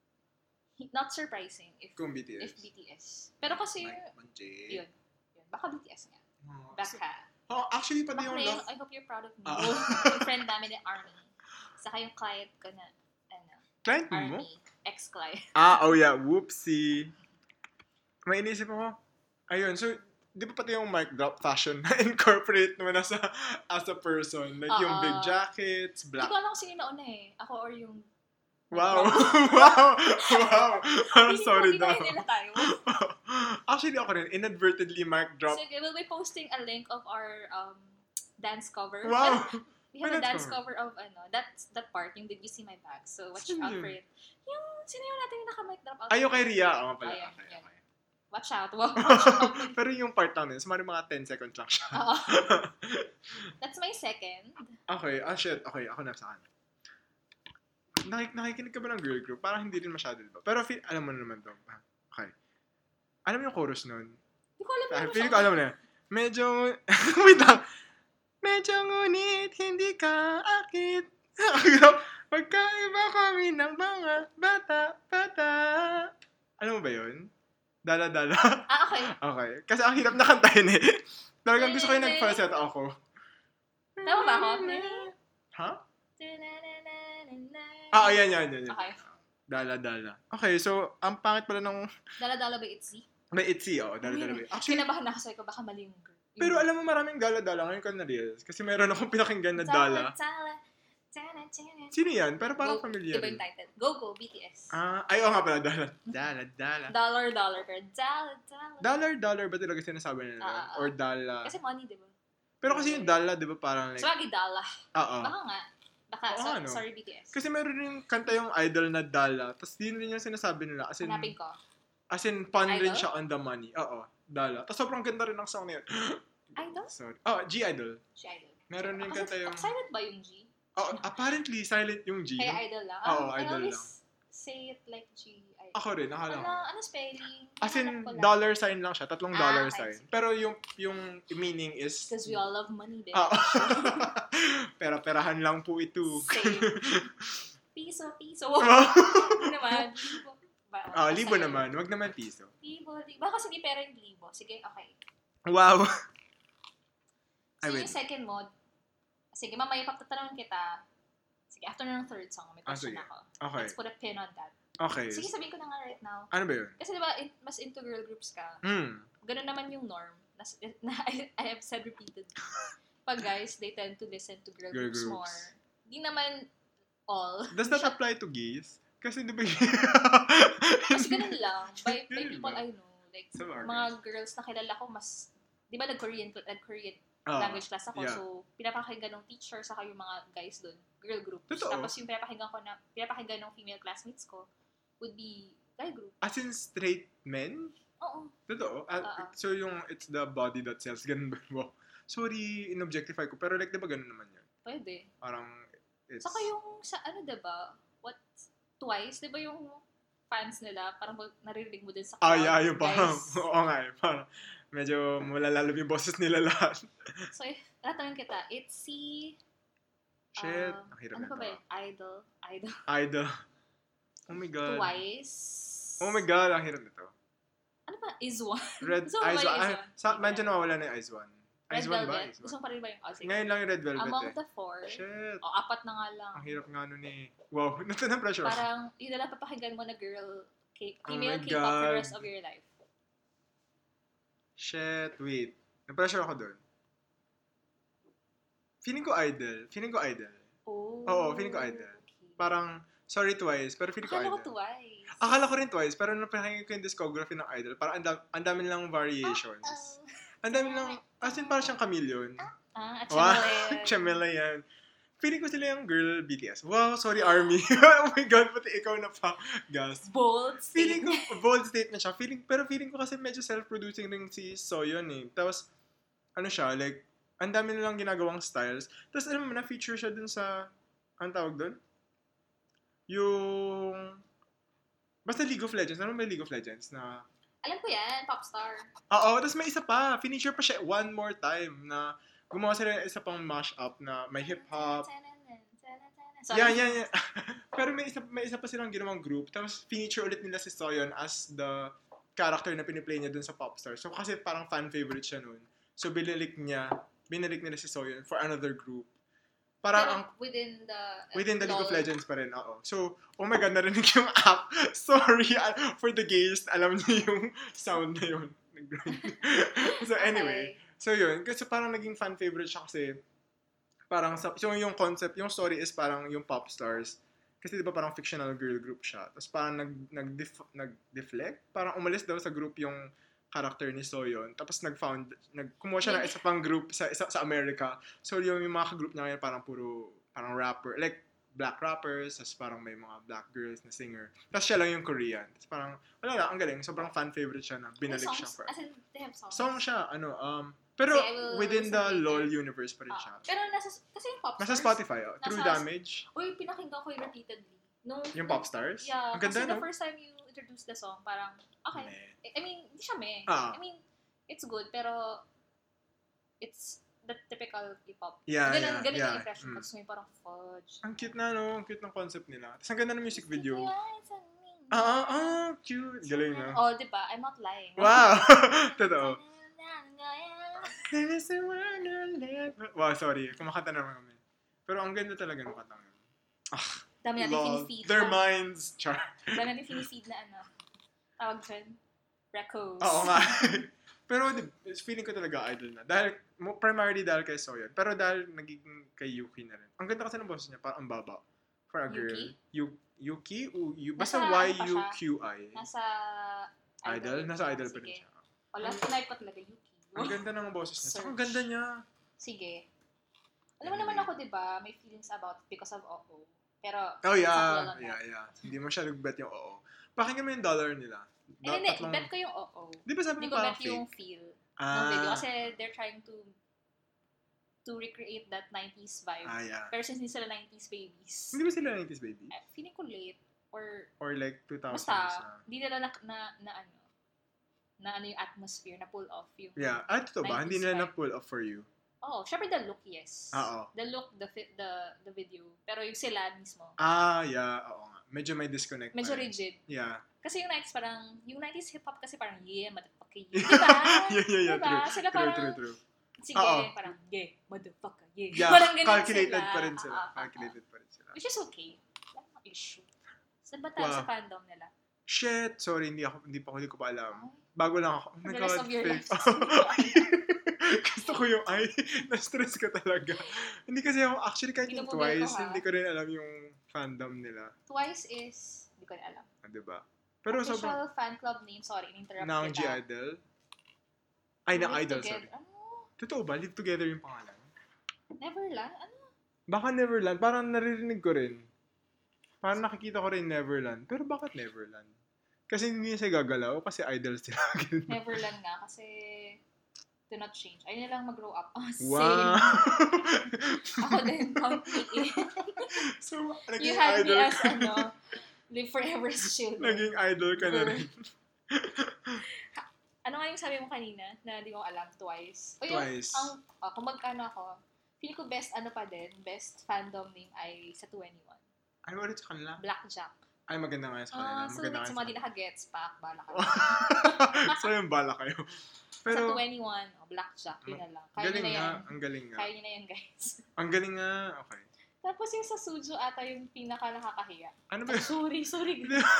Not surprising if Kung B T S. if B T S. Pero kasi, Mike Manjay. yun. Yun. Baka B T S nga. Oh, Baka. oh, actually, pati Baka yung na yung, love. I hope you're proud of me. Ah. Yung friend namin ni Army. Saka yung client ko na, ano, Client mo? Army. Ex-client. Ah, oh yeah. Whoopsie. May inisip ako. Ayun, so, di ba pati yung mic drop fashion na incorporate mo na sa as a person? Like yung Oo. big jackets, Hindi black. ko alam kung sino nauna eh. Ako or yung... Wow. wow. Wow. I'm Feeling sorry ko, daw. binahin nila tayo. Actually, ako rin, inadvertently mic drop. Sige, we'll be posting a link of our um dance cover. Wow. We have May a dance dance cover of ano, that's that part, yung Did You See My Bag? So watch Sino out yun? for it. Yung, sino yung natin yung naka-mic drop out? Ayo kay Ria. Oo nga pala. Ayun, Okay, yan. okay. Watch out. Wow, watch out. Pero yung part lang yun, sumari mga ten seconds lang siya. Oo. That's my second. Okay, ah shit. Okay, ako na sa akin. Nakik nakikinig ka ba ng girl group? Parang hindi rin masyado, diba? Pero feel, alam mo na naman to. Ah, Okay. Alam mo yung chorus nun? Hindi ko alam Ah, yung feeling ko alam mo na. Medyo, wait lang. Medyo ngunit hindi ka akit. Pagkaiba kami ng mga bata, bata. Alam mo ba yun? Dala-dala. Ah, okay. Okay. Kasi ang hirap na kantahin eh. Talagang gusto ko yung nag-falsetto ako. Tama ba ako? Ha? Ah, ayan, yan, yan, yan. Okay. Dala-dala. Okay, so, ang pangit pala ng... Dala-dala ba Itzy? May itzy, oh. Dala-dala. ba? Actually, Kinabahan ako sa'yo ko, baka mali yung girl. Yung- pero alam mo maraming dala-dala ngayon ko na-realize. Kasi meron akong pinakinggan na dala. Dala, dala, dala. Sino yan? Pero parang Go, familiar. Iba yung title. Go, go, B T S. Ah, ay, oo nga pala, dala. Dala, dala. Dollar, dollar, pero dollar, dollar. Dollar, dollar ba talaga sinasabi nila? Ah, ah, ah. Or dala? Kasi money, di ba? Pero kasi yung dala, di ba parang like... So, lagi dala. Oo. Baka nga. Baka, Oo so, nga, no? sorry B T S. Kasi meron rin kanta yung idol na dala. Tapos din rin yung sinasabi nila. As in, Hanapin ko. as in pun rin Idol? siya on the money. Oo, dala. Tapos sobrang ganda rin ang song na yun. Idol? Sorry. Oh, G-Idol. Si Idol. Meron rin Kasi, kanta yung... silent ba yung G? Oh, apparently, silent yung G. Kaya Idol lang. Oo, I Idol always lang. say it like G. Idol. Ako rin, nakala Ano, ko. ano spelling? As in, Hanap ko lang. dollar sign lang siya. Tatlong Ah, dollar okay, sign. sige. Pero yung yung meaning is... Because we all love money, babe. Ah, pera-perahan lang po ito. Same. Piso, piso. Wow. Ano naman? Libo. Ba- Ah, basta libo yun. naman. Wag naman piso. Libo, libo. Baka kasi hindi pera yung libo. Sige, okay. Wow. So, I yung win. second mode, sige, mamaya pagtatanungin kita. Sige, after ng third song, may Ah, question sige. ako. Okay. Let's put a pin on that. Okay. Sige, sabihin ko na nga right now. Ano ba yun? Kasi diba, in, mas into girl groups ka. Hmm. Ganun naman yung norm. Na, na I, I have said repeatedly. Pag guys, they tend to listen to girl, Girl groups, groups. more. Di naman all. Does that apply to gays? Kasi di ba Mas ganun lang. By, by Ganun people ba? I know. Like, Sa bagay. mga girls na kilala ko, mas, di ba nag-Korean, nag-Korean Ah, language class ako. yeah. So, pinapakinggan ng teacher saka yung mga guys doon, girl group. Totoo. Tapos yung pinapakinggan ko na, pinapakinggan ng female classmates ko would be guy group. As in straight men? Oo. Totoo? Ah, Oo. so yung it's the body that sells. Ganun ba? Wow. Sorry, in-objectify ko. Pero like, di ba ganun naman yun? Pwede. Parang, it's... Saka yung, sa ano diba, what, twice, diba yung fans nila, parang mag- naririnig mo din sa crowd. Ah, yeah, yung parang, guys. oo nga eh, parang, medyo malalalab yung boses nila lahat. So, if, tatanungin kita, it's si, Shit, um, ang hirap ano na pa ba ito. yun? Idol, idol, Idol. Oh my God. twice. Oh my God, ang hirap nito. Ano ba? Is one. Red, Gusto mo ba Eyes yung One. Eyes Ay, One? sa, Sige. medyo nawawala na yung Eyes One. Red Eyes One ba? Velvet. Eyes Gusto One. mo pa rin ba yung, oh, sige. Ngayon lang yung Red Velvet Among eh. the four, Shit. o apat na nga lang. Ang hirap nga nun eh. Wow, natin na pressure ako. Parang, yun na lang papakinggan mo na girl, K- Oh female my K-pop for the God. rest of your life. Shit, wait. Na-pressure ako dun. feeling ko idol. Feeling ko idol. Oh. Oo, feeling ko idol. Okay. Parang, sorry twice, pero feeling ko Akala ko idol. twice. Akala ko rin twice, pero nung pinakinggan ko yung discography ng idol, parang ang da- ang dami lang variations. Oh. Ang dami lang, as in parang siyang chameleon. Ah, at Wow, Chameleon. chameleon yan. Feeling ko sila yung girl B T S. Wow, sorry ARMY. Oh my God, pati ikaw na pa. Gas. Bold Feeling statement. ko, bold statement siya. Feeling, pero feeling ko kasi medyo self-producing rin si Soyeon eh. Tapos, ano siya, like, ang dami nilang ginagawang styles. Tapos, alam mo, na-feature siya dun sa, anong tawag dun? Yung, basta League of Legends. Ano may League of Legends na, Alam ko yan, Popstar. oo, tapos may isa pa. Finisher pa siya one more time na gumawa sila ng isa pang mashup na may hip-hop. Sorry. Yan, yan, yan. Pero may isa, may isa pa silang ginawang group. Tapos, feature ulit nila si Soyeon as the character na piniplay niya dun sa Popstar. So, kasi parang fan favorite siya nun. So, binalik niya, binalik nila si Soyeon for another group. Parang ang, within the uh, within the League of LOL. Legends pa rin, oo. So, oh my God, narinig yung app. Sorry, uh, for the gays, alam niyo yung sound na yun. So, anyway. Okay. So, yun. Kasi parang naging fan favorite siya kasi parang, sa, so yung concept, yung story is parang yung pop stars. Kasi di ba parang fictional girl group siya. Tapos parang nag, nag, nag-deflect. Parang umalis daw sa group yung character ni Soyeon. Tapos nag-found, nag, kumuha siya ng isa pang group sa, isa, sa America. So yung, yung mga ka-group niya ngayon parang puro, parang rapper, like black rappers, tapos parang may mga black girls na singer. Tapos siya lang yung Korean. Tapos parang, wala lang, ang galing. Sobrang fan favorite siya na binalik May siya. songs, For, as in, they have songs. song siya, ano, um, pero Kasi I will within the listen LOL later. universe pa rin Ah, siya. pero nasa, kasi yung Popstars. Nasa Spotify, oh. True Nasa- Damage. Uy, pinakinggan ko yung repeatedly. Nung, Yung Popstars? Yeah, Ang ganda, kasi the no? first time you introduced the song, parang, okay. Meh. I mean, hindi siya meh. Ah. I mean, it's good, pero it's the typical K-pop. Yeah, ganun, yeah, ganun yeah. yung impression Mm. ko. Tapos may parang fudge. Ang cute na, no? Ang cute ng concept nila. Tapos ang ganda ng music video. Yeah, it's a me. Ah, ah, ah, cute. Galing, no? Oh, di ba? I'm not lying. Wow! Totoo. Wow, sorry. Kumakanta naman kami. Pero ang ganda talaga ng katang. Dami natin Lol. finifeed. Their na- minds. Char. Dami natin finifeed na ano. Tawag dyan. Recos. Oo nga. Pero di- feeling ko talaga idol na. Dahil, mo- primarily dahil kay Soyeon. Pero dahil nagiging kay Yuki na rin. Ang ganda kasi ng boses niya, parang ang baba. For a girl. Yuki? Yu- Yuki? U- U- basta Nasa ano pa Y U Q I. Nasa Idol? Nasa idol pa rin Sige. siya. Wala, tonight ko talaga Yuki. Ang ganda ng boses niya. Saka ang Search. ganda niya. Sige. Alam mo naman ako, di ba, may feelings about it because of Oo. Pero, Oh sakto yeah. lang Yeah, yan. yeah. Hindi mo siya nag-bet yung oo. Pakinggan mo yung dollar nila. Eh, hindi, bet ko yung Oo. Di ba sabi Hindi mo ko parang bet fake? yung feel ng video. Ah, Kasi they're trying to to recreate that nineties vibe. ah, yeah. Pero since hindi sila nineties babies, Hindi ba sila nineties baby? eh, feeling ko late or Or like two thousands? basta, na- hindi nila na, na, na ano, na ano yung atmosphere, na pull off yung, Yeah. Ah, totoo ba? Hindi nineties nila vibe. na-pull off for you. oh, syempre the look, yes. Ah, oo. The look, the fit, the the video. Pero yung sila mismo, Ah, yeah. Oo nga. Medyo may disconnect pa medyo rin. rigid. Yeah. Kasi yung nineties parang, yung nineties hip-hop kasi parang, yeah, motherfucker, yeah. Diba? yeah, yeah, yeah. Diba? True. Sila True, parang, true, true. sige, Oo. parang, yeah, motherfucker, yeah. Yeah, Parang ganun calculated sila. pa rin sila. Ah, ah, ah, Calculated pa rin sila. Which is okay. Wala namang issue. Saan ba tayo Wow. sa fandom nila? Shit! Sorry, hindi ako, hindi pa hindi ko pa alam. Bago lang ako. Oh my The God, rest of your fake. life. Gusto ko yung, ay, na-stress ka talaga. Hindi kasi ako, actually kahit yung Pinupugay ko, Twice, ha? hindi ko rin alam yung fandom nila. Twice is, hindi ko na alam. Ah, diba? Pero Official sobrang, fan club name, sorry, in-interrupt ng kita. G-Idol. Ay, ng Live Idol, Together. sorry. Ano? Totoo ba? Live Together yung pangalan? Neverland? Ano? Baka Neverland. Parang naririnig ko rin. Parang nakikita ko rin Neverland. Pero bakit Neverland? Kasi hindi siya gagalaw kasi idol sila. Neverland nga, kasi do not change. Ayun na lang mag-grow up. Oh, Wow! same. Ako din, count me in. So, You naging had me idol as, ka. ano, live forever as children. Naging idol ka na rin. Ano nga yung sabi mo kanina na di ko alam, Twice? O yun, Twice. ang, oh, kung magkano ako, feeling ko best ano pa din, best fandom name ay sa twenty-one. Ano ulit sa kanila? Blackjack. Ay, maganda nga sa kanila. Ah, so Maganda like, sa nga mga di naka-gets pack, bala ka. So, yung bala kayo. sa Pero, twenty-one, oh, Blackjack, yun na lang. Kaya nyo galing na nga. yan. Ang galing nga. Kaya nyo na yan, guys. Ang galing nga. Okay. Tapos yung sa Sujo ata yung pinaka nakakahiya. Ano ba Ay, yun? sorry, sorry.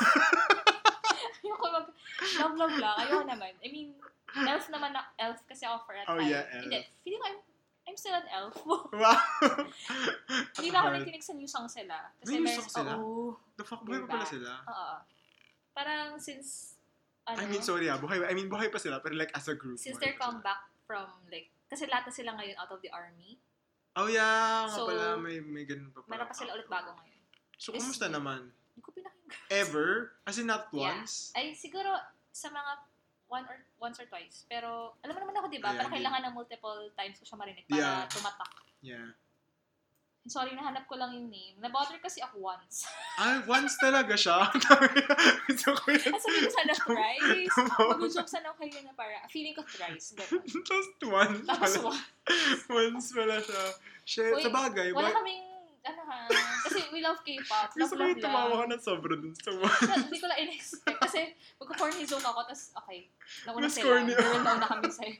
Ayoko mag, love, love lang. Ayoko naman. I mean, elf naman na, elf kasi ako for a Oh, time. yeah, elf. Hindi, feeling ko, I'm- I'm still an elf. Wow! Hindi na ako nakikinig sa new songs sila. Kasi May new meron- songs sila? Oo. The fuck, buhay They're pa pala back. sila? Oo. Parang since, ano, I mean, sorry ah, buhay, I mean, buhay pa sila, pero like as a group. since buhay their pa sila. comeback from like, kasi lahat na sila ngayon out of the army. Oh yeah, nga So, pala, may, may ganun pa pala. Meron pa sila ulit bago ngayon. So, This kumusta year. naman? Hindi ko pinakinggan. Ever? As in, not Yeah. once? Ay, siguro sa mga one or once or twice. Pero, alam mo naman ako, di ba? Yeah, Parang di- kailangan ng multiple times ko siya marinig para Yeah. tumatak. Yeah. Sorry, nahanap ko lang yung name. Nabother kasi ako once. Ay, once talaga siya. Gusto ko yun. At sabi ko sana thrice. Tumawa. Mag-joke sana ako kayo na para, feeling ko thrice. Ganun. Just once Tapos pala. one. Once pala siya. Shit, Uy, sa bagay. Wala boy- kaming, ano ha, kasi we love K-pop. Love, Gusto ko love, yung tumawa ka love. ng sobra dun sa one. Na- Hindi ko lang in-expect. Kasi magko-corny zone ako, tapos okay. Nauna Mas sila. corny. Girl, nauna kami sa'yo.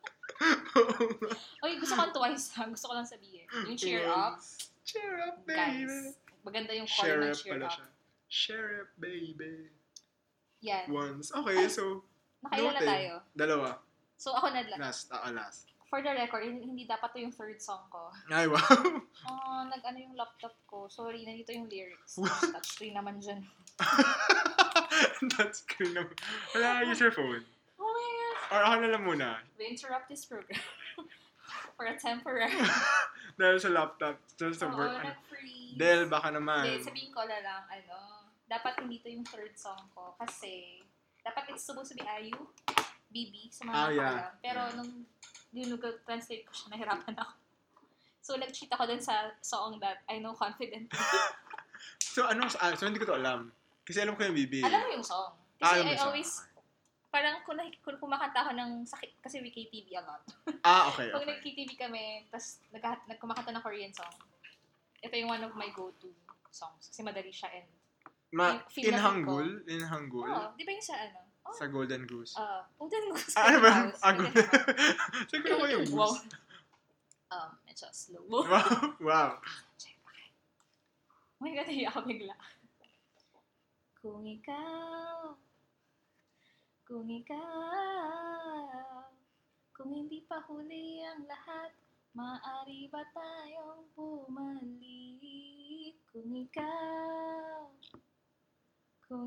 Uy, gusto ko lang twice ha. Gusto ko lang sabihin. Yung cheer up. Cheer up, baby. Guys, maganda yung call Cheer ng up cheer pala up. siya. Cheer up, baby. Yan. Once. Okay, Ay. so, Nakailan na noted. tayo. Dalawa. So ako na, Last. Ah, last. for the record, hin- hindi dapat to yung third song ko. Ay, wow. Oh, nag-ano yung laptop ko. Sorry, nandito yung lyrics. What? Touchscreen naman dyan. That's cool naman. Wala, use your phone. Oh my God. Or ako na lang muna. We interrupt this program for a temporary. Dahil sa laptop. Dahil sa Oo, work. Ano. nag-freeze. Del, baka naman. Hindi, sabihin ko na lang, ano, dapat hindi to yung third song ko. Kasi, dapat it's supposed to be Ayu, B B, sa mga Ah, yeah. nakakaalam. Pero nung dinug-translate ko siya, nahirapan ako. So, nag-cheat ako dun sa song that I know confidently. So, ano, ah, so hindi ko to alam. Kasi alam ko yung B B. Alam mo yung song. Ah, Kasi alam mo I yung song. always, parang kung, nakik- kung kumakanta ako ng, sakit, kasi we K T V a lot. Ah, okay, Pag okay. nag-K T V kami, tapos nagka- nagkumakanta ng Korean song, ito yung one of my go-to songs. Kasi madali siya and, Ma, feel in na feel Hangul? In Hangul? oh, di ba yung sa ano? Oh, Sa Golden Goose. uh, Golden Goose. Ah, ano ba? Golden House, Ah, Golden Golden. House. Saan ko yung Wow. goose? Um, medyo slow. Wow. Wow. Oh my God, nahiya ako bigla. Kung ikaw, kung ikaw, kung hindi pa huli ang lahat, maaari ba tayong bumalik? Kung ikaw, kung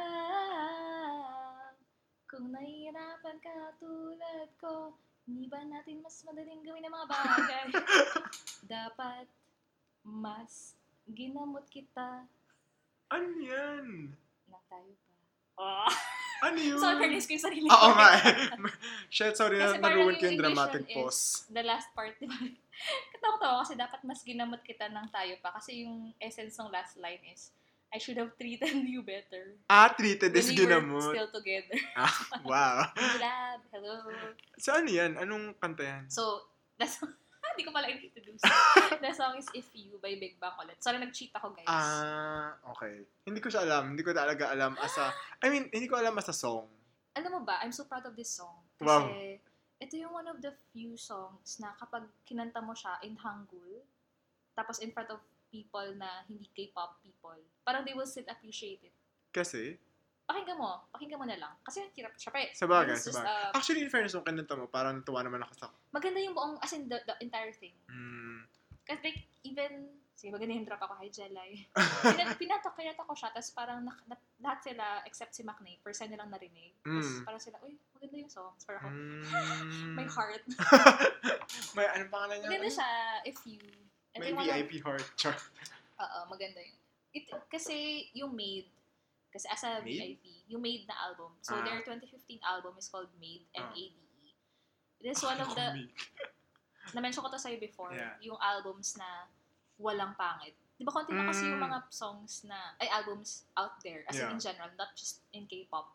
ikaw, kung nahihirapan ka tulad ko, hindi ba natin mas madaling gawin ang mga bagay? Dapat mas ginamot kita Ano yan? na tayo pa. Oh. Ano yun? So, fairness ko yung sarili Oo ko. nga eh. Shit, sorry Kasi na parang naruin ko yung English dramatic yun is pause. The last part, di ba? Katawa-tawa kasi dapat mas ginamot kita ng tayo pa. Kasi yung essence ng last line is, I should have treated you better. Ah, treated When is we were ginamot. still together. Ah, wow. In lab, hello. So ano yan? Anong kanta yan? So, the song, hindi ko pala introduce. The song is If You by Big Bang ulit. Sorry, nag-cheat ako, guys. Ah, okay. Hindi ko siya alam. Hindi ko talaga alam as a... I mean, hindi ko alam as a song. Alam mo ba, I'm so proud of this song. Kasi, Wow. ito yung one of the few songs na kapag kinanta mo siya in Hangul, tapos in front of people na hindi K-pop people, parang they will still appreciate it. Kasi, Pakinggan mo. Pakinggan mo na lang. Kasi hirap, syempre. sa bagay, it's sa just, bagay. uh, Actually, in fairness, nung kinanta mo, parang natuwa naman ako sa... maganda yung buong, as in the, the entire thing. Mm, Kasi like, even, sige, maganda yung drop ako kay Jelay. Pinat, pinatok, pinatok ko siya, tapos parang na, na, lahat sila, except si McNay, first time nilang narinig. Tapos Mm. parang sila, uy, maganda yung song. Tapos parang ako, mm, my heart. may, anong pangalan niya? Maganda Ano? siya, if you, ito May yung V one I of- P heart. Char. Oo, maganda yun. It, kasi yung Made, kasi as a Made? V I P, yung Made na album. So, Ah. their twenty fifteen album is called Made, M Ah. A D E. It is one of the, na-mention ko to sa'yo before, Yeah. yung albums na walang pangit. Di ba konti na kasi yung Mm. mga songs na, ay albums out there, as in, Yeah. in general, not just in K-pop,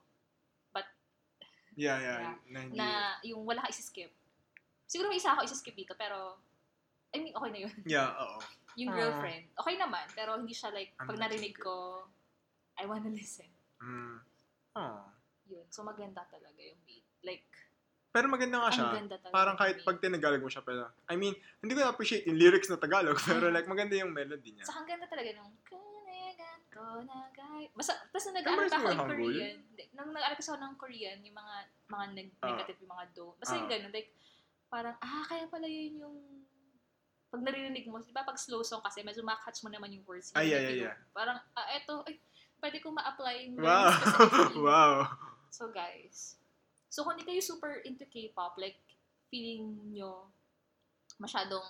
Yeah, yeah. Yeah. Na, hindi. na yung wala ka isi-skip. Siguro may isa ako isi-skip dito, pero, I mean, okay na yun. Yeah, oo. Yung Ah. Girlfriend, okay naman, pero hindi siya like, I'm pag not narinig so ko, I wanna listen. Mm. Oh. Yun. So, maganda talaga yung beat. Like, Pero maganda nga ang siya. ganda talaga. Parang yung kahit beat. pag tinagalog mo siya, pero, I mean, hindi ko na-appreciate yung lyrics na Tagalog, pero like, maganda yung melody niya. Saka ang ganda talaga nung, Kanigan ko na gay. Basta, tapos nung Memorize nag-aaral pa mo ako yung in Hangul? Korean. Hindi, nung nag-aaral kasi ako ng Korean, yung mga, mga neg- Ah. negative, yung mga do. Basta yung Ah. ganun, like, parang, ah, kaya pala yun yung, pag naririnig mo, di ba pag slow song kasi, medyo makatch mo naman yung words. Ay, Yung yeah, yeah, feel- yeah. Parang, ah, eto, ay, pwede ko ma-apply yung Wow. specifically. Wow. So, guys, so kung hindi kayo super into K-pop, like, feeling nyo masyadong,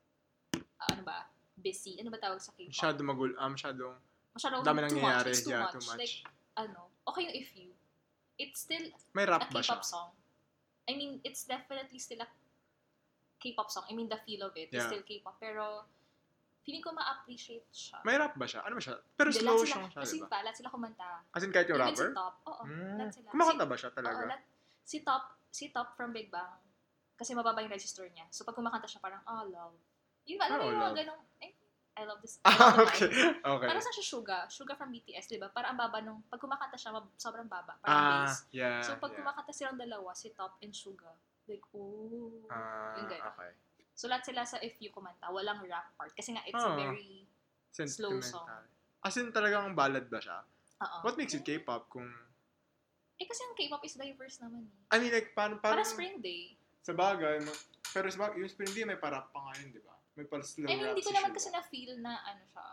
ah, ano ba, busy, ano ba tawag sa K-pop? Masyado magul, ah, masyadong, Masyadong dami too nangyayari. much. It's too Yeah, much. too much. Like, ano, okay yung if you. It's still may a rap ba siya? K-pop song. I mean, it's definitely still a K-pop song. I mean, the feel of it is Yeah. still K-pop. Pero, feeling ko ma-appreciate siya. May rap ba siya? Ano ba siya? Pero Hindi, slow lahat sila- song siya, Kasi di ba? pa, lahat sila kumanta. As in kahit yung Even rapper? si Top. Oo, Hmm. lahat sila. Kumakanta Si- ba siya talaga? Oo, lahat, si Top, si Top from Big Bang. Kasi mababa yung register niya. So, pag kumakanta siya, parang, oh, love. Yung, alam mo Oh, yung mga love. ganong, eh, I love this. I love Ah, the okay. vibe. Okay. Parang saan siya Suga? Suga from B T S, di ba? Parang ang baba nung, pag kumakanta siya, mab- sobrang baba. Parang Ah, bass. yeah. So, pag yeah. kumakanta silang dalawa, si Top and Suga, like, ooh. Ah, yung ganun. okay. So, lahat sila sa If You kumanta, walang rap part. Kasi nga, it's Oh. a very, slow song. Sentimental. As in talagang ballad ba siya? oo. What makes it K-pop kung... Eh, kasi ang K-pop is diverse naman eh. I mean, like, parang... Para parang Spring Day. Sa bagay, ma- pero sa bagay, yung Spring Day may parap pa nga yun, di ba? May para slow I mean, rap hindi ko si naman Suga. kasi na-feel na ano siya.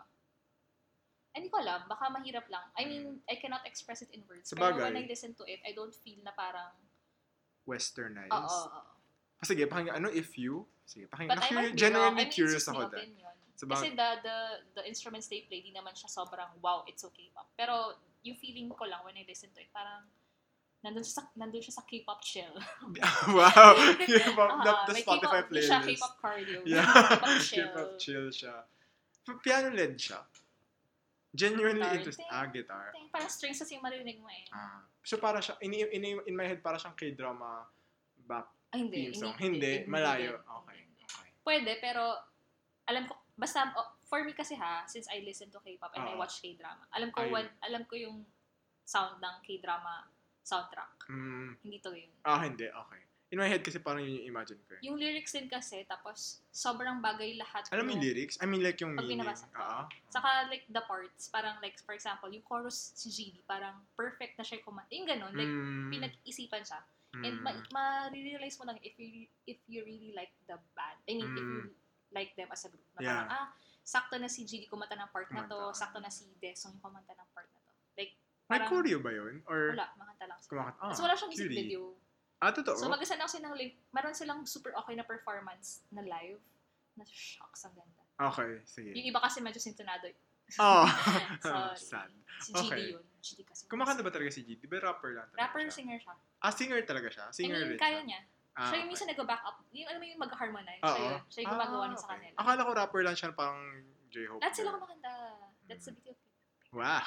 Eh, hindi ko alam. Baka mahirap lang. I mean, I cannot express it in words. Sa Pero bagay. when I listen to it, I don't feel na parang, Westernized. oo, oo, oo. Ah, sige, pakinggan. Ano if you? Sige, pakinggan. But I Na- might be genuinely wrong. I mean, curious it's just ako my dahil. opinion. Sa bagay. Kasi the, the, the instruments they play, di naman siya sobrang, wow, it's okay pop. Pero yung feeling ko lang when I listen to it, parang, nandun siya sa, nandun siya sa K-pop chill. Wow! K-pop, the, Ah, the may Spotify K-pop, di siya playlist. K-pop cardio. Yeah, K-pop chill. K-pop chill siya. P- Piano led siya. Genuinely Guitar. interesting. Ah, guitar. Ting, parang strings kasi yung marinig mo eh. Ah. So para siya, in, in, in my head, para siyang K-drama back Ay, hindi. theme song. Hindi, Hindi, malayo. din. Okay, okay. Pwede, pero alam ko, basta, oh, for me kasi ha, since I listen to K-pop and I Oo. watch K-drama, alam ko, Ayun. when, alam ko yung sound ng K-drama soundtrack. Mm, Hindi to yun. ah, hindi. Okay. In my head kasi parang yun yung imagine ko. Eh. Yung lyrics din kasi, tapos sobrang bagay lahat. Alam mo yung lyrics? I mean like yung Pag meaning. binabasa ko. Ah. Saka like the parts, parang like for example, yung chorus si G D, parang perfect na siya yung kumanta. Yung ganun, like Mm, pinag-isipan siya. And mm. ma- ma-realize mo lang if you if you really like the band. I mean, if you like them as a group. Na Yeah. parang, ah, sakto na si G D kumanta ng part na to, Kumanta. sakto na si Desong yung kumanta ng part na to. Like, May parang, choreo ba yun? Or wala, makanta lang sila. kumakanta? Ah, Tapos wala siyang music cutie. video. Ah, totoo? So, mag-asend ako sila ng link. Meron silang super okay na performance na live. Na shocks, ang ganda. Okay, sige. Yung iba kasi medyo sintonado. Oh, Sorry. sad. Si G D Okay. yun. G D kasi. Kumakanta ba talaga si G? Di ba rapper lang talaga Rapper, siya? singer siya. Ah, singer talaga siya? Singer I mean, rin kaya siya? niya. Ah, siya yung okay. minsan nag-back up. Yung alam mo yung mag-harmonize. Oo. Siya yun. Siya yung gumagawa Ah, nun sa okay. kanila. Akala ko rapper lang siya parang J-Hope. Lahat sila girl. kumakanta. That's the beauty of it. Wow.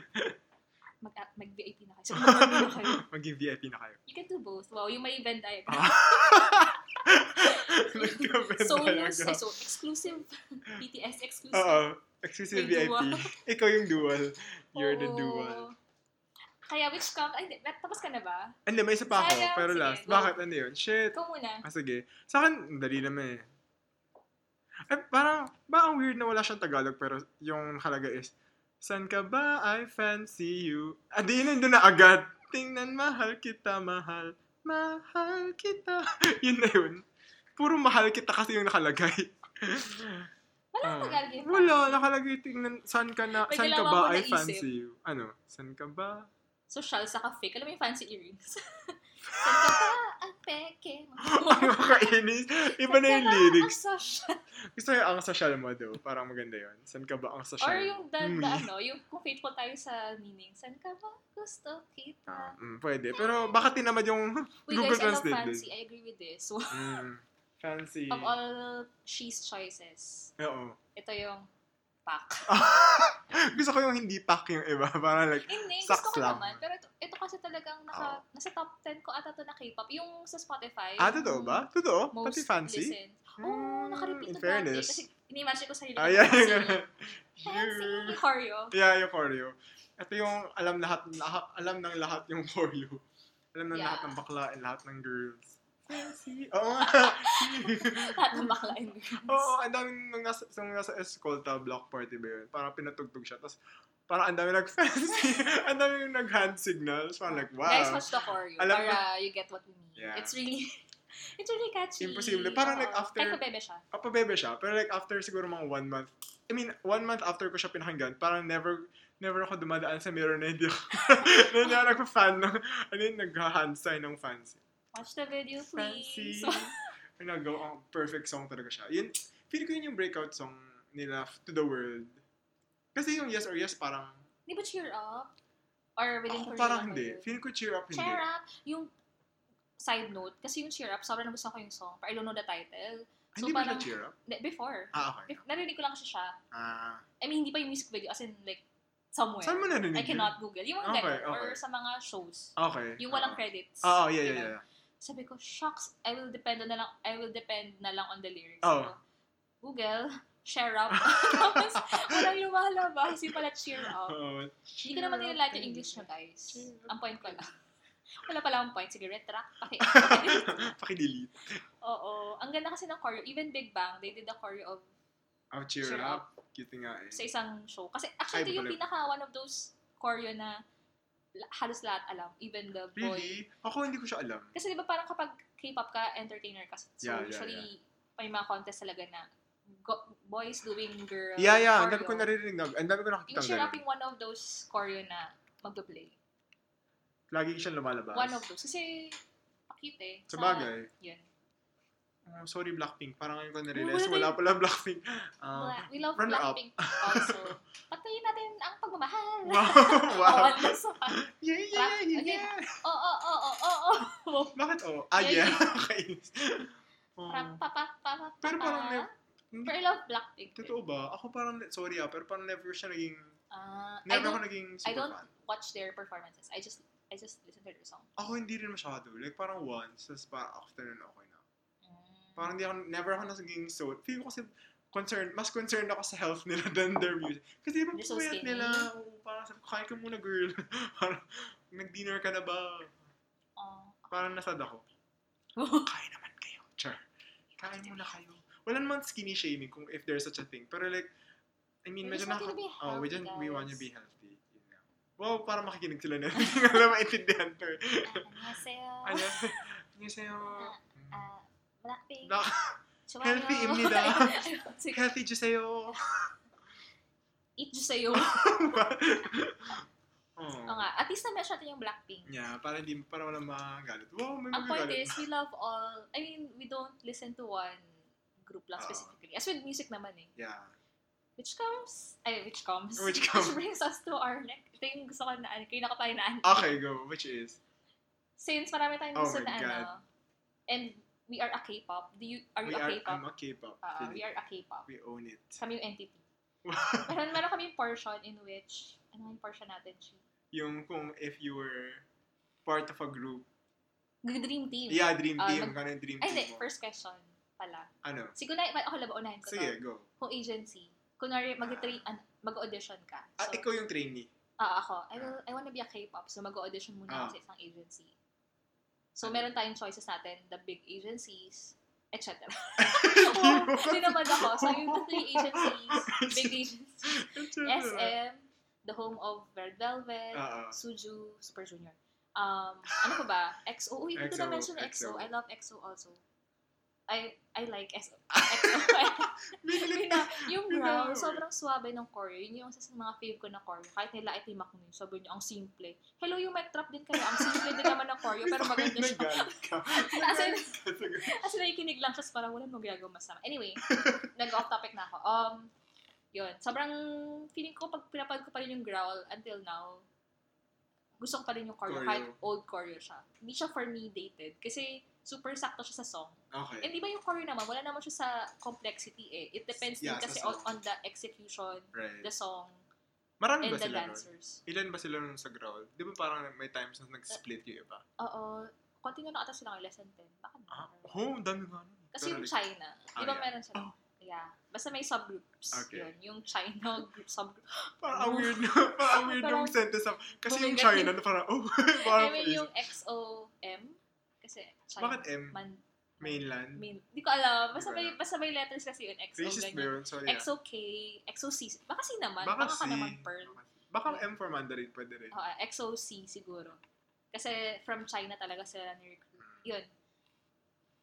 Mag, mag-V I P na kayo. So, mag-V I P na kayo. Mag-V I P na kayo. You can do both. Wow, yung may Venn diagram. Ah. Nagka-Venn Solos, diagram. so exclusive. B T S exclusive. Oo. Exclusive May V I P. dual. Ikaw yung dual. You're the Oo. dual. Kaya which count? Ay, hindi. Tapos ka na ba? Hindi, may isa pa ako. Sayang, Pero sige, last. go. Bakit? Ano yun? Shit. Ikaw muna. Ah, sige. Sa akin, dali naman eh. Eh, parang, ba ang weird na wala siyang Tagalog pero yung nakalaga is, San ka ba? I fancy you. Ah, di yun doon na agad. Tingnan, mahal kita, mahal. Mahal kita. Yun na yun. Puro mahal kita kasi yung nakalagay. Wala Ah. akong Tagalog yun. Wala, nakalagay tingnan, san ka na, May san ka dalawa ba? ako I naisip. fancy you. Ano? San ka ba? Social, saka fake. Alam mo yung fancy earrings? San ka ba? Ang peke. Ang makainis. Iba na yung lyrics. Ang social. Gusto ko yung ang social mo daw. Parang maganda yun. San ka ba ang social? Or yung the, the Hmm. ano, yung kung faithful tayo sa meaning. San ka ba? Gusto kita. Ah, mm, pwede. Pero baka tinamad yung Uy Google guys, I love Translate fancy. din. I agree with this. So, Mm, fancy. of all she's choices, Oo. ito yung pack. Gusto ko yung hindi pack yung iba. Parang like, Hindi, Sucks gusto ko lang. naman. Pero ito, ito kasi talagang naka, nasa top ten ko ata to na K-pop. Yung sa Spotify. ah, yung totoo ba? Totoo? Most Pati fancy? listened. Oo, oh, Hmm, naka-repeat in to fairness. dati. Kasi inimagine ko sarili ko. Ah, yeah, fancy. yeah. Fancy. Choreo. Yeah, yung choreo. Ito yung alam lahat, lahat alam ng lahat yung choreo. Alam ng Yeah. lahat ng bakla and lahat ng girls. Fancy. Oo nga. Lahat ng bakla and girls. Oo, ang daming nung nasa, nung nasa Escolta block party ba yun? Parang pinatugtog siya. Tapos parang ang daming nag-fancy. Ang daming nag-hand signals. Parang like, wow. Guys, watch the choreo Alam para you get what we mean. Yeah. It's really, It's really catchy. Imposible. Parang Oo. like after- Kahit pabebe siya. Ah, pabebe siya. Pero like after siguro mga one month, I mean, one month after ko siya pinakinggan, parang never, never ako dumadaan sa mirror na hindi ako, na hindi ako nagpa-fan ng, ano yun, nag-hand sign ng fans. Watch the video, Fancy. please. Ay, nag-go, ang perfect song talaga siya. Yun, feel ko yun yung breakout song nila to the world. Kasi yung Yes or Yes parang, Di ba Cheer Up? Or Within ako Korea parang ba hindi. yun? Feel ko Cheer Up hindi. Cheer Up, yung side note, kasi yung Cheer Up, sobrang nagustuhan ko yung song, but I don't know the title. So Hindi ba parang, siya Cheer Up? Hindi, before. Ah, okay. Bef- narinig ko lang kasi siya. Ah, I mean, hindi pa yung music video, as in, like, somewhere. saan mo narinig I yun? cannot Google. Yung mga Okay, ganun. Or okay. sa mga shows. Okay. Yung walang Oo. credits. Ah, oh, yeah, yeah, Diba? yeah. Sabi ko, shucks, I will depend na lang, I will depend na lang on the lyrics. Oh. So, Google, share up. Tapos, walang lumalabas. Yung pala cheer up. Oh, Hindi ko naman nilalike yung English nyo, guys. Cheer up. Ang point ko lang. Wala pala akong point. Sige, retract. Paki- Paki-delete. Oo. Ang ganda kasi ng choreo. Even Big Bang, they did the choreo of Oh, Cheer, Cheer Up. Cute nga eh. sa isang show. Kasi actually, Ay, ito yung balik. pinaka one of those choreo na la- halos lahat alam. Even the boy. Really? Ako hindi ko siya alam. Kasi di ba parang kapag K-pop ka, entertainer ka. So Yeah, yeah, usually, may mga contest talaga na go- boys doing girl Yeah, yeah. Ang choreo. dami ko naririnig. na- Ang dami ko nakikita. Yung Cheer Up yung one of those choreo na magpa-play. Lagi siyang lumalabas. One of those. Kasi, pakit eh. Sa bagay. Yun. Oh, sorry, Blackpink. Parang ngayon ko Wala na-realize. na Wala yun. pala Blackpink. Um, Black- we love runner-up. Blackpink also. Patayin natin ang pagmamahal. wow. Oh, wow. wala sa Yeah, yeah, Rap- yeah, okay. yeah. Oo, oo, oo, oo, oo. Bakit oh? Ah, Yeah, yeah. Okay. Oh. Rap, pa, pa, pa, pa, Pero pa. parang never, Pero I love Blackpink. totoo ba? Ako parang, sorry ah, pero parang never siya naging, Ah, I never ako don't naging I super don't fan. watch their performances. I just I just listen to their song. Ako hindi rin masyado. Like parang once, tapos parang after nun okay na. Mm. Parang hindi ako, never ako naging so, feel ko kasi concerned, mas concerned ako sa health nila than their music. Kasi di ba They're so puyat skinny. nila, oh, parang sabi ko, kain ka muna girl. Parang, nag-dinner ka na ba? Oh. Parang nasad ako. Kain naman kayo. Char. Kain muna kayo. Wala naman skinny shaming kung if there's such a thing. Pero like, I mean, We medyo just want you naka... to be Oh, we healthy, just, we want you to guys. be healthy. Yun nga. Wow, parang makikinig sila na. Hindi nga alam maintindihan to eh. 안녕하세요. Ano? Annyeonghaseyo. 아, Blackpink. Na- 좋아요. healthy입니다. Sige, Healthy 주세요. eat jusayo. Oh. Oo nga, at least na-mention natin yung Blackpink. Yeah, para hindi para walang magalit. Wow, may Ang point magagalit. is, we love all, I mean, we don't listen to one group lang Oo. specifically. As with music naman eh. Yeah. Which comes, ay, which comes, Which comes. brings us to our next, ito yung gusto ko na, ano, kayo nakapahinaan. Okay, go. Which is? Since marami tayong Oh gusto my na God. ano, and we are a K-pop, do you, are We you a are, K-pop? I'm a K-pop. Ah, Philip. we are a K-pop. We own it. Kami yung entity. meron, meron kami yung portion in which, ano yung portion natin, Chi? Yung kung if you were part of a group. Dream team. Yeah, dream Ah, team. mag- Kano yung dream Ay, team hindi. mo? First question pala. Ano? Siguro na, ako lang ba unahin ko Sige, to? go. Kung agency. Kunwari, mag-tra- an- mag-audition ka. Ah, So, ikaw yung trainee. ah, ako. I will, I wanna be a K-pop. So, mag-audition muna Ah. ako sa isang agency. So, meron tayong choices natin. The big agencies, et cetera. oh, tinamad ako. So, yung the three agencies, big agencies, S M, the home of Red Velvet, Ah, ah. Suju, Super Junior. Um, ano pa ba? X O. Uy, hindi ko X O, na-mention yung X O. X O. I love X O also. I I like S O. X O. Binilit Yun na, yung growl, Binawi. sobrang suwabe ng choreo. Yun yung isa sa mga fave ko na choreo. Kahit nila ay timak mo yun, sabi niyo, ang simple. Hello, yung mic drop din kayo. Ang simple din naman ng choreo, pero maganda siya. Nagalit ka. As in, Nagalit ka sa ganun. As in, nakikinig lang siya, parang wala mong ginagawa masama. Anyway, nag-off topic na ako. Um, yun, sobrang feeling ko pag pinapanood ko pa rin yung growl until now, gusto ko pa rin yung choreo, Choreo. kahit old choreo siya. Hindi siya for me dated, kasi super sakto siya sa song. Okay. And di ba yung choreo naman, wala naman siya sa complexity eh. It depends Yeah, din kasi sa on, song. on the execution, Right. the song, Marami and ba the sila nun? dancers. Ilan ba sila nun sa growl? Di ba parang may times na nag-split yung iba? Oo, konti na nakata sila ng less than ten. Baka na. Ah, oh, ang dami nga nun. Kasi Pero yung like, China, di Ah, ba yeah. meron sila? Yeah. Basta may subgroups. Okay. Yun, yung China group, subgroup. Parang ang weird na, parang ang weird Parang yung sentence. of- Kasi yung bumigat China yung- na parang, oh, I parang mean, please. yung X O M. Kasi China. Bakit M? Man, Mainland? main, di ko alam. Basta Di ko may, alam. basta may letters kasi yun. X O, Racist ba ganyan. yun? Sorry. X ah. O K, X O C. Baka C naman. Baka Baka, ka C. naman Pearl. Baka M for Mandarin pwede rin. Uh, X O C siguro. Kasi from China talaga sila ni-recruit. Yun.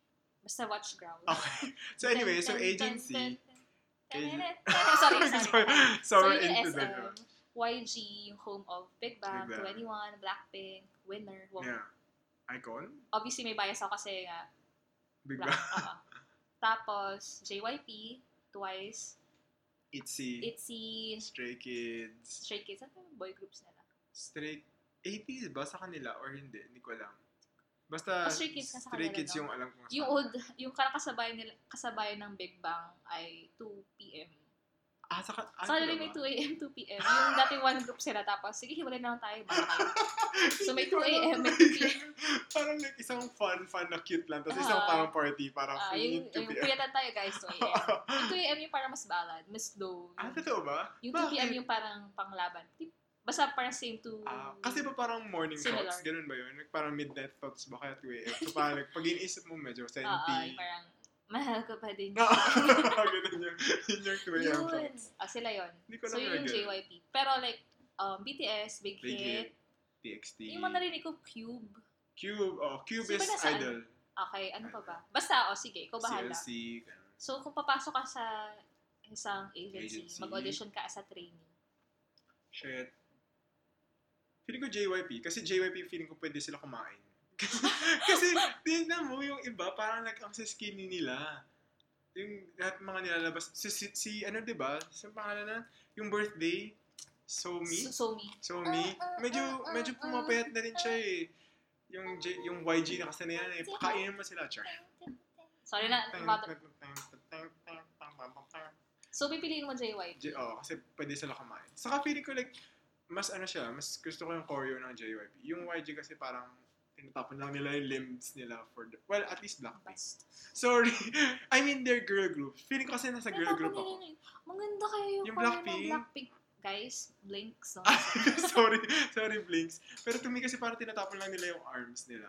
Basta watch Growl. Okay. So anyway, so agency. Agen- sorry, sorry. sorry, So sorry yun yung into S M, that. Y G, yung home of Big Bang, Big Bang. twenty-one, Blackpink, Winner. Wow. Yeah. Icon? Obviously, may bias ako kasi nga, Big Black. Bang. oo. Tapos, J Y P, Twice, Itzy. Itzy, Stray Kids. Stray Kids. Ano yung boy groups nila? Stray... eighties ba sa kanila or hindi? Hindi ko alam. Basta Ah, Stray Kids nga sa Stray kanila, Kids no? yung alam ko. Yung old, yung kasabay nila, kasabay ng Big Bang ay two p.m. Ah, sa kan... Sa kanila may two a.m., two p.m. Yung dating one group sila, tapos, sige, hiwalay na lang tayo, baka kayo. So, may two a.m., may two p.m. Parang like isang fun, fun na cute lang. Tapos Ah. isang parang party, parang Ah, feeling yung, two yung p.m. puyatan tayo, guys, two a.m. Yung two a.m. yung parang mas ballad, mas slow. Ah, totoo ba? Yung two p.m. Bakit? yung parang panglaban. Basta parang same to... Ah, kasi ba parang morning Similar. thoughts? Ganun ba yun? Like, parang midnight thoughts ba kaya two a.m.? So parang like, pag iniisip mo medyo Oo, senti. yung parang, mahal ko pa din. Ganun yun. Yun yung two a.m. Yun. thoughts. Ah, sila yun. Hindi ko So, lang yun yung nag-get. J Y P. Pero like, um, B T S, Big, Big Hit. Hit. T X T. Yung mga narinig ko, Cube. Cube. Oh, Cube So, is ba nasaan? idol. Okay, ano pa ba? Basta, o oh, sige, ikaw bahala. C L C. ganun. So, kung papasok ka sa isang agency, Agency. mag-audition ka as a trainee. Shit. Feeling ko J Y P. Kasi J Y P feeling ko pwede sila kumain. Kasi, tingnan mo yung iba, parang like, ang skinny nila. Yung lahat mga nilalabas. Si, si, si ano diba? Sa pangalan na? Yung birthday. So me? So, so me. So me? Medyo, medyo pumapayat na rin siya eh. Yung, J, yung Y G na kasi na yan eh. Pakainin mo sila, Char. Sorry na, mother. So, pipiliin mo J Y P. J, oh, kasi pwede sila kumain. Saka feeling ko like, mas ano siya, mas gusto ko yung choreo ng J Y P. Yung Y G kasi parang, tinatapon lang nila yung limbs nila for the, well, at least Blackpink. Basta. Sorry. I mean, their girl group. Feeling ko kasi nasa girl group ako. Maganda kayo yung, Yung choreo Blackpink. ng Blackpink. Guys, Blinks. No? sorry, sorry Blinks. Pero to me kasi parang tinatapon lang nila yung arms nila.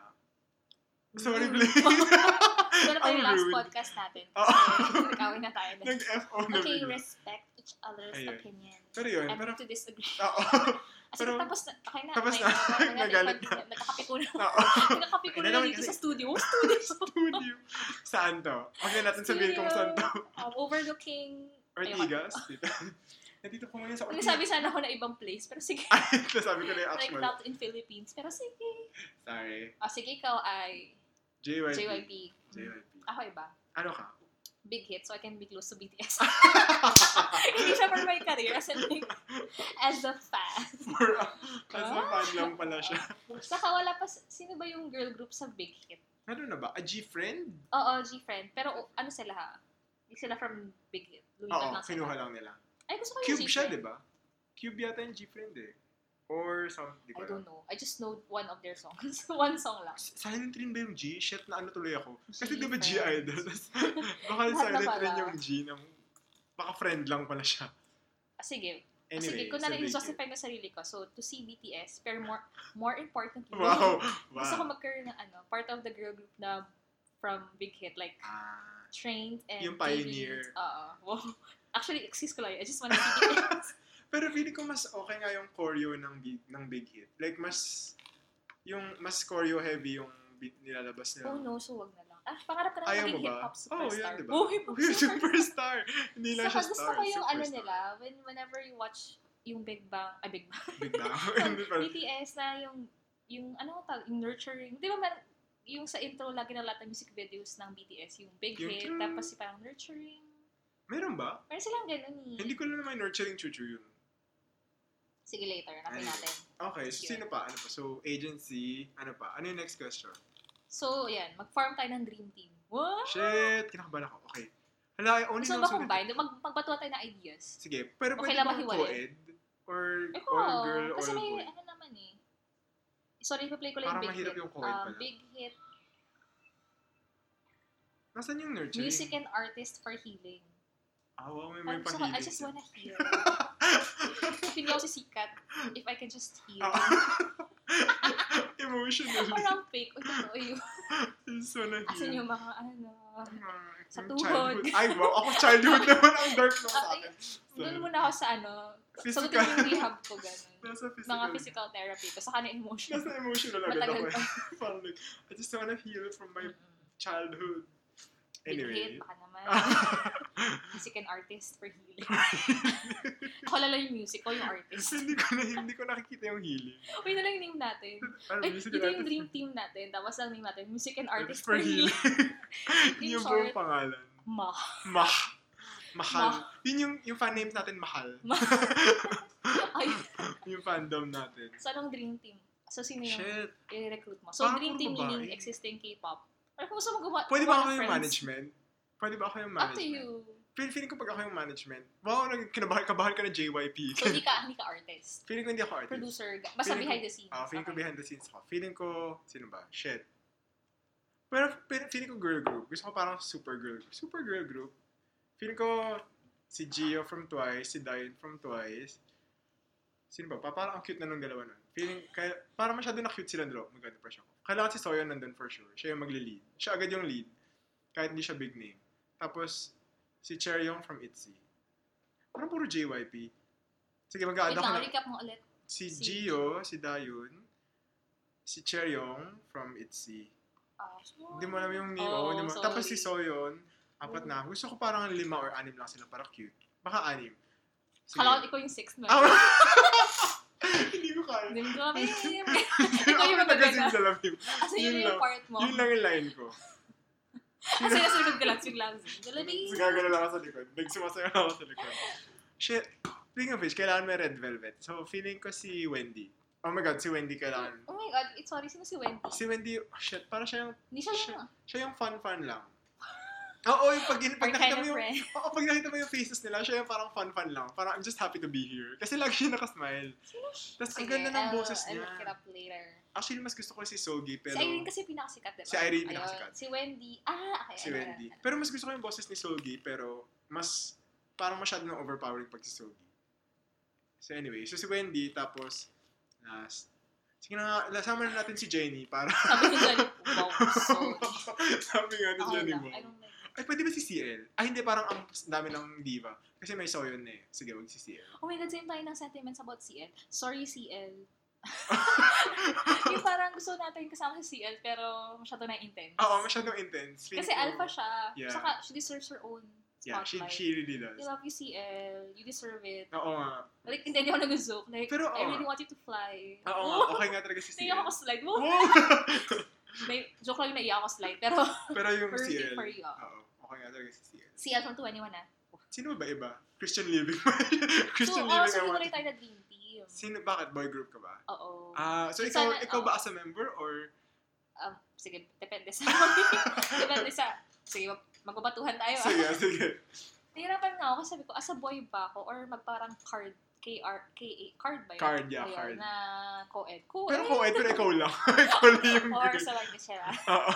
Sorry Mm. Blinks. Ito na pa yung Ang last rude. podcast natin. Oo. Kasi nag-away na tayo. Nag-F O na Okay, bigla. respect each other's Ayun. opinion. Pero yun, I'm pero, to disagree. oo. Kasi Pero- tapos na, okay na. tapos okay na. Wala na, Nagalit ipag- na. Nagkakape ko na. Oo. Nagkakape ko Ayun na na naman dito kasi- sa studio. Studio. Studio. Saan to? Okay natin sabihin kung saan to. Um, overlooking... Ortigas. Dito. Nandito ko ngayon sa Ano Ortigas. sabi sana ako na ibang place, pero sige. Ay, nasabi ko na yung Like actual. not in Philippines. Pero sige. Sorry. Ah, sige, ikaw ay J Y P. J Y P. J Y P. Ako iba. Ano ka? Big hit, so I can be close to B T S. Hindi siya for my career as, in, like, as a fan. For, as a fan lang pala siya. Saka wala pa, sino ba yung girl group sa Big Hit? Ano na ba? A G-friend? Oo, G-Friend. Pero o- ano sila ha? Hindi sila from Big Hit. Lumipat Oo, lang sila. kinuha lang nila. Ay, gusto ko yung Cube siya, G-Friend. di ba? Cube yata yung G-friend eh. Or something, di I ko alam. don't know. I just know one of their songs. One song lang. Silent rin ba yung G? Shit na ano tuloy ako. Kasi G di ba friends. G-idol? Baka Lahat na silent rin pala. yung G ng... Baka friend lang pala siya. Ah, sige. Ah, Anyway, sige, kung sa Big na-justify na sarili ko. So, to see B T S, pero more more importantly, Hit. Wow! gusto ko Wow! magkaroon ng ano, part of the girl group na from Big Hit, like Ah, Trained and Yung pioneer. David. Oo. Wow. Actually, excuse ko lang. I just wanna see B T S. pero feeling ko mas okay nga yung choreo ng big, ng Big Hit. Like, mas... Yung mas choreo heavy yung beat nilalabas nila. Oh no, so wag na lang. Ah, pangarap ka na Ayaw maging mo ba? hip-hop Oh, superstar. yan, diba? Oh, hip-hop Yung superstar. superstar! Hindi lang Saka siya gusto star, ko yung ano superstar. nila, when, whenever you watch yung Big Bang, ay Big Bang, Big Bang. Hindi pa- B T S na yung, yung ano tawag, yung nurturing. Di ba man, yung sa intro, lagi na lahat ng music videos ng B T S, yung Big Yung Hit, ching. tapos yung parang nurturing. Meron ba? Meron silang ganun eh. Hindi ko na naman nurturing chuchu yun. Sige later, napin Ayun. natin. Okay, so Yun. sino pa? Ano pa? So, agency, ano pa? Ano yung next question? So, yan, mag-form tayo ng dream team. What? Shit! Kinakabahan ako. Okay. Hala, I only Gusto know mo ba sulit- combine? Mag magbatuan tayo ng ideas. Sige, pero Okay pwede lang ba mahiwalay? co-ed? Or, Eko, or girl kasi or may, boy? ano naman eh. Sorry, ipa-play ko lang Parang yung Big mahirap Hit. yung co-ed Um, pala. Big Hit, Nasaan yung nurturing? music and artist for healing. Ah, wow, may may Parang gusto ko, I pahilig. just wanna heal. Feeling ako si Sikat, if I can just heal. Ah. Emotional. Parang fake. Uy, totoo yun. Just wanna heal. Asan yung mga ano. Ah, sa yung tuhod. childhood. Ay, wow. Ako childhood naman. Ang dark nung sa Ah, ay, akin. Doon muna ako sa ano. Physical. Sagutin yung rehab ko, gano'n. Nasa physical. Mga physical therapy ko. Saka na emotional. Nasa emotional agad Matagal ako. pa. eh. Parang like, I just wanna heal from my childhood. Big Anyway. hit, baka naman. Music and artist for healing. Ako lang yung music, o yung artist. hindi ko na, hindi ko nakikita yung healing. Uy, na lang yung name natin. Ano, Ay, music ito and yung artist dream team natin. Tapos ang name natin, music and artist for for healing. healing. In yung buong short, pangalan. Ma. Mah. Mahal. Mah. Yun yung, yung fan names natin, mahal. Ma. Ay, yung fandom natin. so anong dream team? So, sino yung Shit. i-recruit mo? So, Parang dream puro team babae. meaning existing K-pop. Or kung gusto mo gumawa Pwede ba gumawa ako ng yung friends? management? Pwede ba ako yung Up to management? you. Feel, feeling ko pag ako yung management, wow, nag- kinabahal, kabahal ka ng J Y P. So, hindi ka, hindi ka artist. feeling ko hindi ako artist. Producer. Basta Feeling behind ko- the scenes. Ah, feeling ko Okay. behind the scenes ako. Feeling ko, sino ba? Shit. Pero pero feeling ko girl group. Gusto ko parang super girl group. Super girl group. Feeling ko si Gio from Twice, si Diane from Twice. Sino ba? Pa, parang ang cute na nung dalawa nun. Feeling, kaya, parang masyado na cute sila dalawa. Maganda pa siya. Kailangan si Soyeon nandun for sure. Siya yung magli-lead. Siya agad yung lead. Kahit hindi siya big name. Tapos, si Chaeryeong from ITZY. Parang puro J Y P. Sige, Wait mag-add ako lang, na. recap mo ulit. Si Si- Gio, si Dayun, si Chaeryeong from ITZY. Ah, Hindi mo alam yung name. Oh, Oh, hindi mo. sorry. Tapos si Soyeon, apat na. Gusto ko parang lima or anim lang sila para cute. Baka anim. Sige. Kala ko ikaw yung sixth member. Ah, hindi ko kaya. Hindi mo kami. Ikaw Ikaw yung nag-asing maganda. sa labim. Kasi yun Yun yung lang. part mo. Yun lang yung line ko. Kasi nasa likod ka lang, siglang. Dalabi. Sigagano lang ako sa likod. Nagsumasayaw ako sa likod. Shit. Speaking of which, kailangan may red velvet. So, feeling ko si Wendy. Oh my God, si Wendy kailangan. Oh my God, it's sorry, sino si Wendy? Si Wendy, oh, shit, para siya yung, Hindi siya yung siya yung fun-fun lang. Oo, yung pag, pag our nakita kind mo of yung, friend. oo, pag nakita mo yung faces nila, siya yung parang fun-fun lang. Parang, I'm just happy to be here. Kasi lagi siya nakasmile. Tapos, ang Sige, ganda ng I'll- boses I'll niya. look it up later. Actually, mas gusto ko si Sogi, pero... Si Irene kasi pinakasikat, diba? Si Irene Ayun. pinakasikat. Si Wendy. Ah, okay. si ayun, Wendy. ayun. Pero mas gusto ko yung boses ni Sogi, pero mas parang masyado ng overpowering pag si Sogi. So anyway, so si Wendy, tapos last. Sige na nga, lasama na natin si Jenny para... Sabi ni Johnny, wow, so... Sabi nga ni Ako Jenny lang, mo. I don't like Ay, pwede ba si C L? Ay, hindi, parang ang dami ng diva. Kasi may Soyeon na eh. Sige, wag si C L. Oh my God, same tayo ng sentiments about C L. Sorry, C L. Yung parang gusto natin kasama si C L, pero masyado na intense. Oo, masyadong intense. Feeling Kasi ko- alpha siya. Yeah. Saka, she deserves her own Yeah, she, spotlight. she really does. I love you, C L. You deserve it. Oo nga. Like, hindi ako nag-joke. Like, Pero, I oo really nga. want you to fly. Oo nga, okay nga talaga si C Naiyak L. ako slide mo. Wow! May joke lang yung naiyak ako slide. Pero, Pero yung we're C rooting L, for you. oo, okay nga talaga si C L. C L from twenty-one ah. Sino ba iba? Christian Living. So, Christian oh, Living. so I hindi want- na tayo na dream team. Sino, bakit? Boy group ka ba? Oo. Ah, so Isa ikaw, na- ikaw oo. ba as a member or? Um, sige, depende sa... depende sa... Sige, mag- magbabatuhan tayo ah. Sige, sige. Nahirapan nga ako kasi sabi ko, as a boy ba ako or magparang card, K R, K A, card ba yun? Card, yeah, Ayun, card. na co-ed. Co-ed. Pero kung pero ikaw lang. ikaw lang yung Or grade. sa Lancashire. Oo.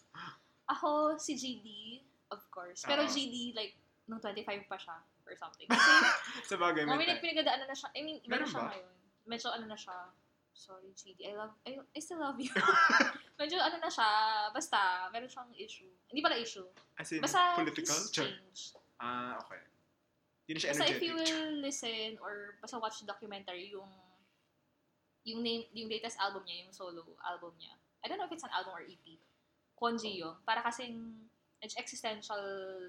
Ako, si G D, of course. Pero Oo. G D, like, nung twenty-five pa siya or something. Kasi, Sa bagay, oh, may may time. nagpinagadaan na siya. I mean, iba Meron na siya ba? ngayon. Medyo ano na siya. Sorry, G D. I love, I, I still love you. Medyo ano na siya. Basta, meron siyang issue. Hindi pala issue. As in, Basta, political? he's Sure. changed. Ah, okay. Hindi na siya Basta if energetic. you will listen or basta watch the documentary, yung yung name, yung latest album niya, yung solo album niya. I don't know if it's an album or E P. Kwon Ji Young. Para kasing medyo existential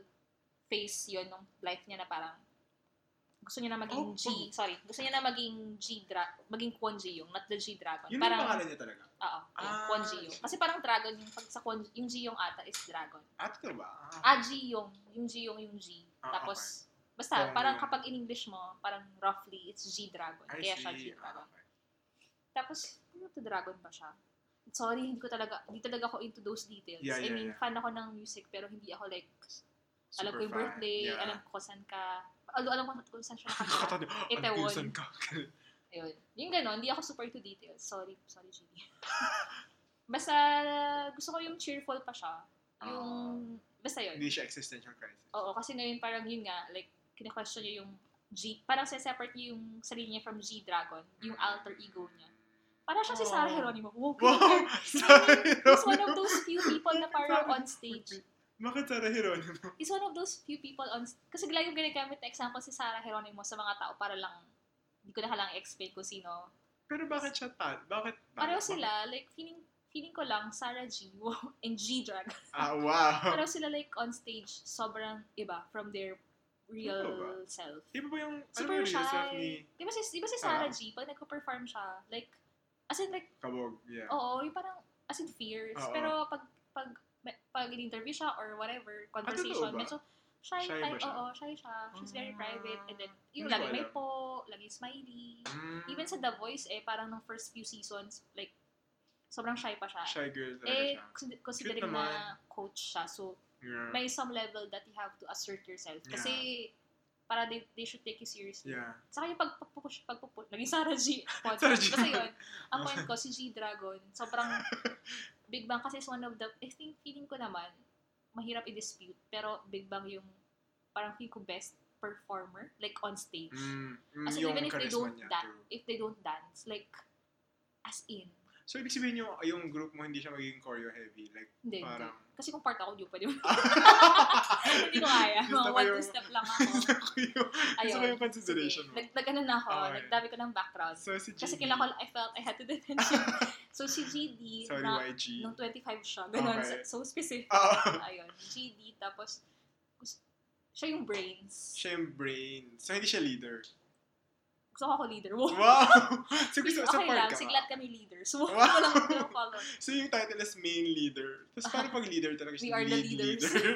phase yon ng life niya na parang gusto niya na maging Oh, G, oh. sorry, gusto niya na maging G dra, maging Kwon Ji Young, not the G Dragon. Yun parang yung pangalan niya talaga. Oo, yung Ah, Kwon Ji Young. Kasi parang dragon yung pag sa Kwon, yung Ji Young ata is dragon. Ah, ito ba? Ah, Ji Young, yung Ji Young yung G. Ah, Tapos basta Kwon parang Young. kapag in English mo, parang roughly it's G Dragon. I Kaya siya see. G Ah, Dragon. okay. Tapos, ano to dragon ba siya? Sorry, hindi ko talaga, hindi talaga ako into those details. Yeah, I yeah, mean, yeah. fan ako ng music, pero hindi ako like, alam ko Super yung fan. birthday, Yeah. alam ko kung saan ka, although alam ko kung saan siya nakatira. Nakatabi. Itaewon. Ang pinsan ka. Ayun. Yung gano'n, hindi ako super into details. Sorry, sorry, G D. Basta, gusto ko yung cheerful pa siya. Yung, basta yun. Hindi siya existential crisis. Oo, kasi ngayon parang yun nga, like, kine-question niya yung G, parang sineseparate niya yung sarili niya from G-Dragon, yung alter ego niya. Parang siya si Oh. Sarah Geronimo. Wow, Wow! grabe. Sarah He's one of Geronimo. those few people na parang on stage. Bakit Sarah Geronimo? He's one of those few people on stage. Kasi lagi yung ginagamit na example si Sarah Geronimo sa mga tao para lang, hindi ko na lang i-explain kung sino. Pero bakit siya tal? Bakit? Pareho bakit- sila, like, feeling, feeling ko lang, Sarah G and G-Dragon. Ah, wow. Pero sila like on stage, sobrang iba from their real Ano ba? self. Di ba ba yung, ano ba Super yung real self shy. ni Di ba si, di ba si Sarah Ah. G, pag nagko-perform siya, like, as in like, Kabog? Yeah. oo, yung parang, as in fierce. Oo. Pero pag, pag, may- pag in-interview siya or whatever, conversation, ba? medyo shy, Shy type, ba siya? oo, shy siya. She's very Ah. private. And then, yung Hindi lagi ko may alam. po, lagi smiley. Mm, Even sa The Voice, eh, parang nung first few seasons, like, sobrang shy pa siya. Shy girl talaga Eh, siya. consider- considering Cute naman. na coach siya, so, Yeah. may some level that you have to assert yourself. Kasi, para they, they should take you seriously. Yeah. Saka yung pagpupush, pagpupush, naging Sarah G. podcast. Sarah G. Basta yun, ang point ko, si G-Dragon, sobrang Big Bang kasi is one of the, I think, feeling ko naman, mahirap i-dispute, pero Big Bang yung, parang feeling ko best performer, like on stage. Mm, mm, As in, yung even if they charisma don't niya, dance, true. if they don't dance, like, as in, So, ibig sabihin yung, yung group mo hindi siya magiging choreo heavy. Like, hindi, parang... hindi. Kasi kung part ako, di pa pwede. Hindi ko kaya. Gusto Mga ko one, yung- two step lang ako. Gusto ko yung, gusto ko yung consideration Sige. mo. Nag, nag-ano na ako, Okay. nagdami ko ng background. So, si G D. Kasi kailangan ko, I felt I had to defend him. So, si G D, Sorry, na, Y G. nung twenty-five siya, ganun, Okay. so specific. Ah. Ayun, G D, tapos, gus- siya yung brains. Siya yung brain. So, hindi siya leader. Gusto ko ako leader. Wow! Wow! So, gusto sa Okay part lang, ka. siglat kami leaders. Wow! Wow! Walang walang follow. So, yung title is main leader. Tapos, paano pag leader talaga We siya? are the Lead leaders. leader.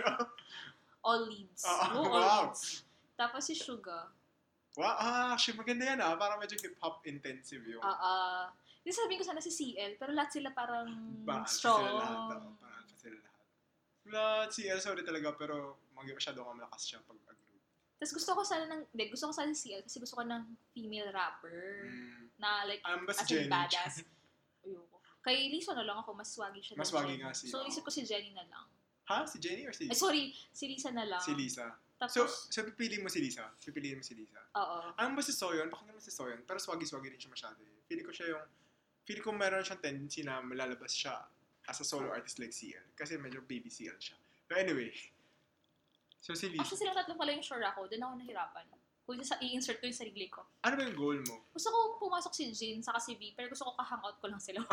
All leads. Ah, Wow, all wow. leads. Tapos si Suga. Wow, ah, actually, maganda yan ah. Parang medyo hip-hop intensive yung... Ah, ah. Di sabihin ko sana si C L, pero lahat sila parang Ba, strong. Sila lahat. Oh, parang sila lahat. Lahat, si El, sorry talaga, pero mag- masyado ka malakas siya pag agro. Tapos gusto ko sana ng, hindi, gusto ko sana si C L kasi gusto ko ng female rapper Mm. na like, Um, as basta in Jenny. badass. Ayoko. Kay Lisa na lang ako, mas swaggy siya. Mas than swaggy Jenny. nga si- So, oo. isip ko si Jenny na lang. Ha? Si Jenny or si Ay, sorry, si Lisa na lang. Si Lisa. Tapos, So, so pipili mo si Lisa? Pipiliin mo si Lisa? oo. Alam ba si Soyeon? Pakinggan mo si Soyeon. Pero swaggy-swaggy rin siya masyado eh. Feeling ko siya yung... Feeling ko meron siyang tendency na malalabas siya as a solo artist like C L. Kasi medyo baby C L siya. But anyway. So si Lisa. Actually, silang tatlo pala yung sure ako. Doon ako nahirapan. Kung sa i-insert ko yung sarili ko. Ano ba yung goal mo? Gusto ko pumasok si Jin saka si B, pero gusto ko ka-hangout ko lang sila.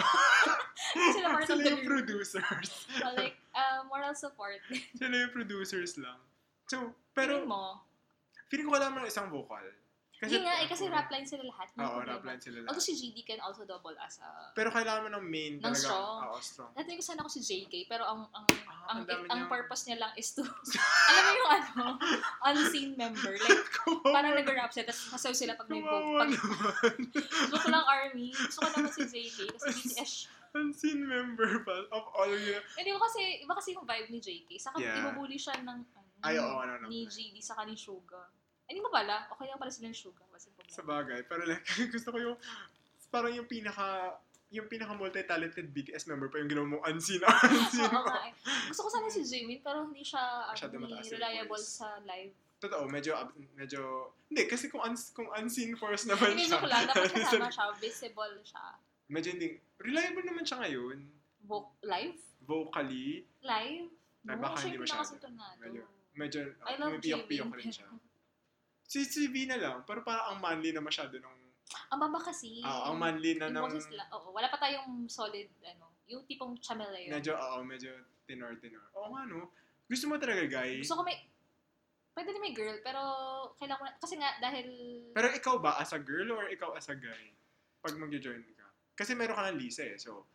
Sila part of Sila the yung group. producers. So, like, uh, moral support. Sila yung producers lang. So, Pero, pero mo, feeling ko kailangan mo ng isang vocal. hindi nga eh, kasi rap line sila lahat. may Oo, problema. rap line sila Although lahat. si G D can also double as a... Pero kailangan mo ng main Ng talaga. strong. Oo, strong. Natin ko sana ako si J K, pero ang ang Ah, ang, ang dami ang niyang- purpose niya lang is to, alam mo yung ano, unseen member. Like, parang nag-rap sila, tapos masaw sila pag may vote. Kawawa Pag naman. gusto ko lang army, gusto ko naman si J K, kasi B T S siya. Unseen member pa of all you. Hindi ko kasi, iba kasi yung vibe ni J K. Saka Yeah. ibubuli siya ng, ano, Ay, oo, ano, ano. ni G D, saka ni Suga. Eh, hindi mo pala, okay lang pala silang Suga. Kasi Sa bagay. Pero like, gusto ko yung, parang yung pinaka, yung pinaka multi-talented B T S member pa yung ginawa mo unseen, unseen. Oo nga eh. Gusto ko sana si Jimin, pero hindi siya Masyado ano, mataas yung reliable voice. sa live. Totoo, medyo, ab- medyo, hindi, kasi kung, uns, kung unseen force naman Hindi siya. ko lang, dapat kasama siya, visible siya. Medyo hindi, reliable naman siya ngayon. Vo- live? Vocally, Live? Ay, No, baka siya hindi yung masyado. pinakasintonado. medyo, medyo, I love may piyok-piyok Jimin. rin siya. Si, si V na lang, pero parang ang manly na masyado nung, Ang baba kasi. ah, ang manly na yung ng, boses lang. Oo, wala pa tayong solid, ano, yung tipong chameleon. medyo, oo, medyo tenor-tenor. Oo nga, no? Gusto mo talaga, guy? Gusto ko may, pwede din may girl, pero kailangan ko na, kasi nga, dahil, Pero ikaw ba, as a girl or ikaw as a guy? Pag mag-join ka. Kasi meron ka ng Lisa eh, so,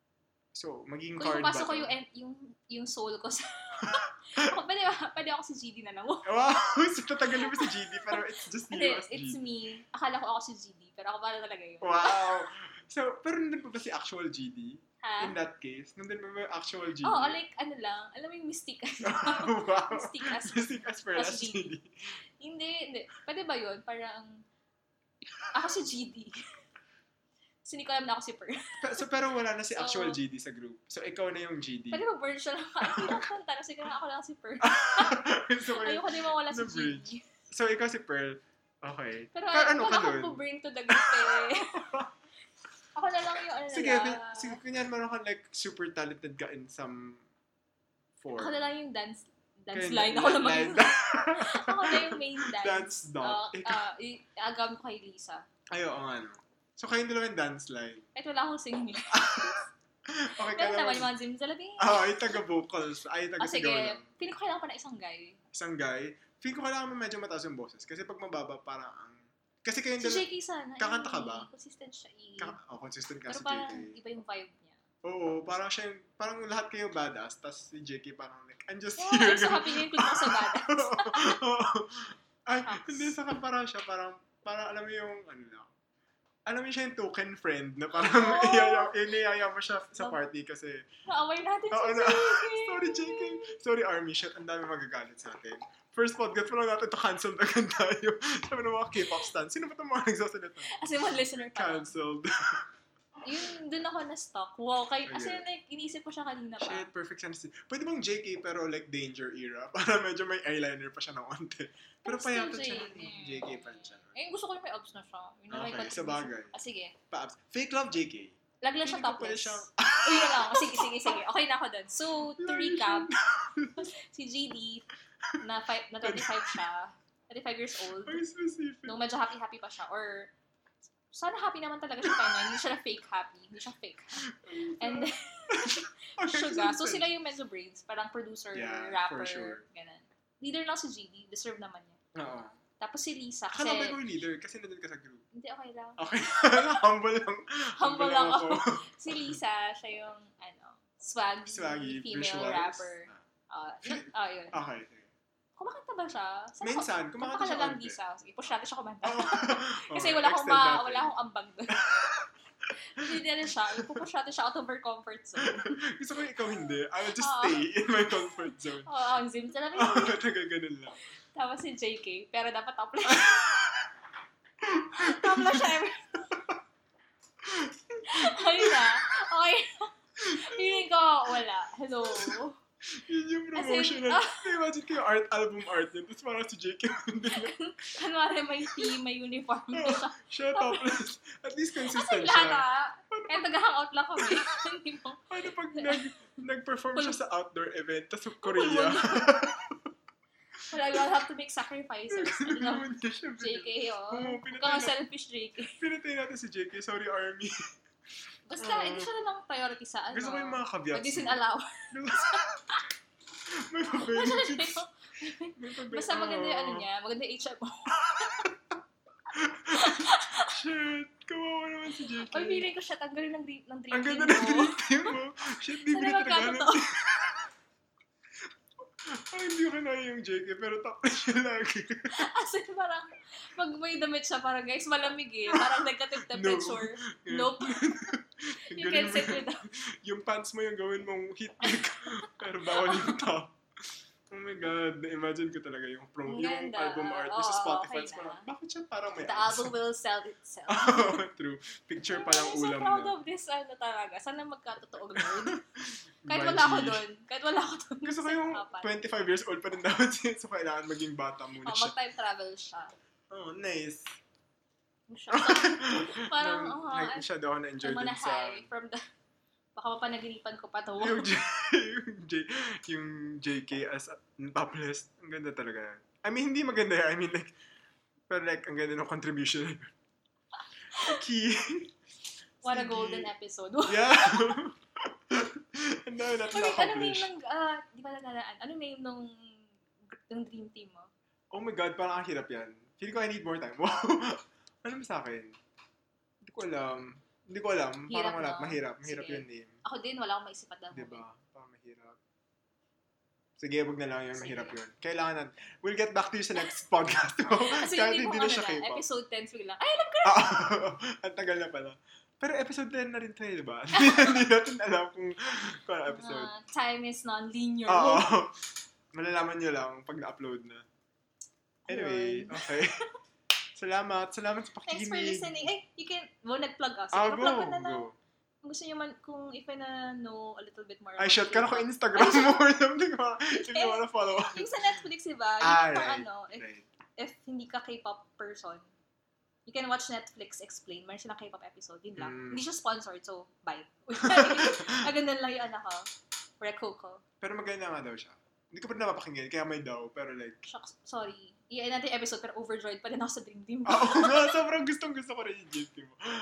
so, magiging kung card ipapasok ba ko to? yung, en- yung, yung soul ko sa, ako, pwede, pwede ako si G D na lang. Wow! So, tatagalin mo si G D, pero it's just Hindi, you as G it's D. me. Akala ko ako si G D, pero ako pala talaga yun. Wow! So, pero nandun pa ba si actual G D? Ha? In that case, nandun pa ba yung actual G D? Oo, oh, like, ano lang, alam mo yung mystic as, wow! mystic as, Mystic as per as as G D. G D. Hindi, hindi. Pwede ba yun? Parang, ako si G D. Kasi hindi ko alam na ako si Per. Pe- So, pero wala na si So- actual G D sa group. So, ikaw na yung G D. Pwede ba virtual lang ka? Hindi lang kanta. Kasi kaya ako lang si Per. so, kayo- Ayoko din mawala si The G bridge. D. so, ikaw si Pearl. Okay. Pero, Pero ano ano ka ako dun? to bring to the group eh. Ako na lang yung ano Sige, nila. kun- sige, kunyan meron kang like super talented ka in some form. Ako na lang yung dance dance Kaya- line. Ako lang mag- line- Ako na yung main dance. Dance dot. Uh, uh, i- agam ko kay Lisa. Ay, oo nga, no. So, kayong dalawa yung dance line. Kahit wala akong singing. Okay ka Meron naman yung naman. mga zimzalabi. Ah, ay taga-vocals. Ay, Ah, sige. taga-sigaw lang. Feeling ko kailangan pa na isang guy. Isang guy. Feel ko kailangan mo medyo mataas yung boses. Kasi pag mababa, parang ang... Kasi kayong Si dalawa... J K sana. Kakanta ka eh, ba? Consistent siya eh. Ka- oh, consistent ka Pero si J K. parang iba yung vibe niya. Oo, parang siya yung... Parang lahat kayo badass. Tapos si J K parang like, I'm just Oh, here. I'm so happy na include mo sa badass. Ay, Facts. hindi sa kan parang siya. Parang, parang alam mo yung ano lang. Alam mo siya yung token friend na parang Oh. iyaya, iniyaya mo siya sa No. party kasi Naaway natin Oo si na. J K. Sorry, J K. Sorry, Army. Shit, ang dami magagalit sa atin. First podcast pa lang natin to cancel na agad tayo. Sabi ng mga K-pop stans. Sino ba itong mga nagsasalita? As in, one listener pa. lang. Cancelled. Yun, dun ako na-stock. Wow, kay, as in, Okay. like, iniisip ko siya kanina pa. Shit, perfect sense. Pwede bang J K pero like danger era? Para medyo may eyeliner pa siya ng onte. Pero Pero still payatot siya. J K. J K pa rin siya. Eh, gusto ko yung may abs na siya. Yun na may Okay, sa contribution. bagay. Ah, sige. Paabs. Fake love J K. Laglan siya Feeling ko pwede topless. siyang- Uy, yun lang. Sige, sige, sige. Okay na ako dun. So, to Lagi recap, si J D, na, five, na twenty-five siya, twenty-five years old, Ang specific. nung medyo happy-happy pa siya, or sana happy naman talaga siya tayo, hindi siya na fake happy, hindi siya fake. And then, Suga, so sila yung medyo brains, parang producer, Yeah, rapper, for sure. ganun. Leader lang si J D, deserve naman niya. Oo. Tapos si Lisa, kasi, Akala ba ikaw yung leader? Kasi nandun ka sa group. hindi, okay lang. Okay. Humble lang. Humble lang ako. Si Lisa, siya yung, ano, swaggy, Swaggy, female visuals. rapper. Uh, ah, yun. Okay. Kumakanta ba siya? Saan Minsan, ako- kumakanta Kumakanta siya lang konti. Lisa. Sige, push natin siya kumanta. Oh. Kasi Okay, wala akong extend ma, natin. wala akong ambag doon. Hindi din siya. Pupush natin siya out of her comfort zone. Gusto ko yung ikaw hindi. I will just Oo. stay in my comfort zone. Oo, ang zim sa namin. Oo, taga ganun lang. Tapos si J K, pero dapat topless. Topless siya ever. Ayun na. Okay. Feeling ko, wala. Hello. Yun yung As in, promotional. ah. Imagine ko yung art, album art yun. Tapos parang si J K. Kunwari may team, may uniform na siya. Siya topless. At least Kasi consistent lahat siya. ah. Kaya taga-hangout lang kami. Hindi mo. Ano pag nag, nag-perform siya sa outdoor event, tapos sa Pulmon. Korea. Wala, you'll have to make sacrifices. Ano na, Naman niya siya. J K, oh. Oo, Huwag pinatay kang na- selfish, J K. Pinatay natin si J K. Sorry, Army. Basta, Oo. hindi siya na lang priority sa ano. Gusto ko yung mga caveats. Medicine mo. allowance. May pa-benefits. May pa-benefits. Basta maganda yung ano niya, maganda yung H M O. Shit. Kawawa naman si J K. Pag feeling ko siya, tanggalin ng dream, ng dream Ang team ganda ng mo. dream team mo. Shit, di Sana ba na magkatotoo. Ay, hindi ko kinaya yung J K, pero top na siya lagi. As in, parang, pag may damit siya, parang guys, malamig eh. Parang negative temperature. Nope. Yung You gawin can mo sit yung- without. Yung pants mo yung gawin mong heat neck. Pero bawal yung top. Oh my God, na-imagine ko talaga yung promo, Ang yung ganda. album art Oo, sa Spotify. okay Parang, na. bakit siya parang may The abs? album will sell itself. Oh, true. Picture pa lang I'm ulam so proud na. of this, ano talaga. Sana magkatotoo doon. Kahit By wala ako G. doon. Kahit wala ako doon. Gusto ko sa yung usapan. twenty-five years old pa rin dapat siya. So, kailangan maging bata muna Oh, siya. mag-time travel siya. Oh, nice. Siya. Parang, Nang- oh, nag- I- siya daw ako na-enjoy I'm on din a sa... high from the... Baka mapanaginipan ko pa to. yung, J, yung, J, yung J K as a- topless, ang ganda talaga. I mean, hindi maganda yan. I mean, like, pero like, ang ganda ng contribution. Okay. What a Sige. golden episode. Yeah. Ang dami natin Wait, anong name na-accomplish. ng... ah, di ba nalalaan? Anong name nung, ng dream team mo? Oh my God, parang ang hirap yan. Feeling ko I need more time. Wow. Ano ba sa akin? Hindi ko alam. Hindi ko alam. Hirap, Parang wala. no? Mahirap. Mahirap Sige. yung name. Ako din, wala akong maisip at the Diba? moment. Parang mahirap. Sige, wag na lang yun. Sige. Mahirap yun. Kailangan na. We'll get back to you sa next podcast. Kasi Kahit hindi hindi ko na ano siya na, K-pop. episode ten biglang, ay, alam ko! Ah, ang tagal na pala. Pero episode ten na rin tayo, diba? Hindi natin alam kung kung ano episode. Ah, time is non-linear. Oo. Malalaman nyo lang pag na-upload na. Anyway, Ayun. okay. Salamat. Salamat sa Thanks for pakikinig. listening. Eh, you can, mo nag-plug us. Ah, Sige, go, plug ko na lang. go. Kung gusto nyo man, kung if I na know a little bit more. Ay, about shit. Ka na ko K-pop. Instagram mo or something. If you wanna follow us. Yung sa Netflix, diba? Yung Ah, pang right. ano, if, Right. if hindi ka K-pop person, you can watch Netflix Explain. Meron silang K-pop episode. Yun lang. Mm. Hindi siya sponsored, so bye. Aganda lang yung anak ko. Rekoko. Pero maganda nga daw siya. Hindi ko pa rin napapakinggan, kaya may daw. Pero like, Shucks, sorry. I-end natin yung episode, pero overjoyed pa rin ako sa Dream Team. oo nga, sobrang gustong gusto ko rin yung J T mo.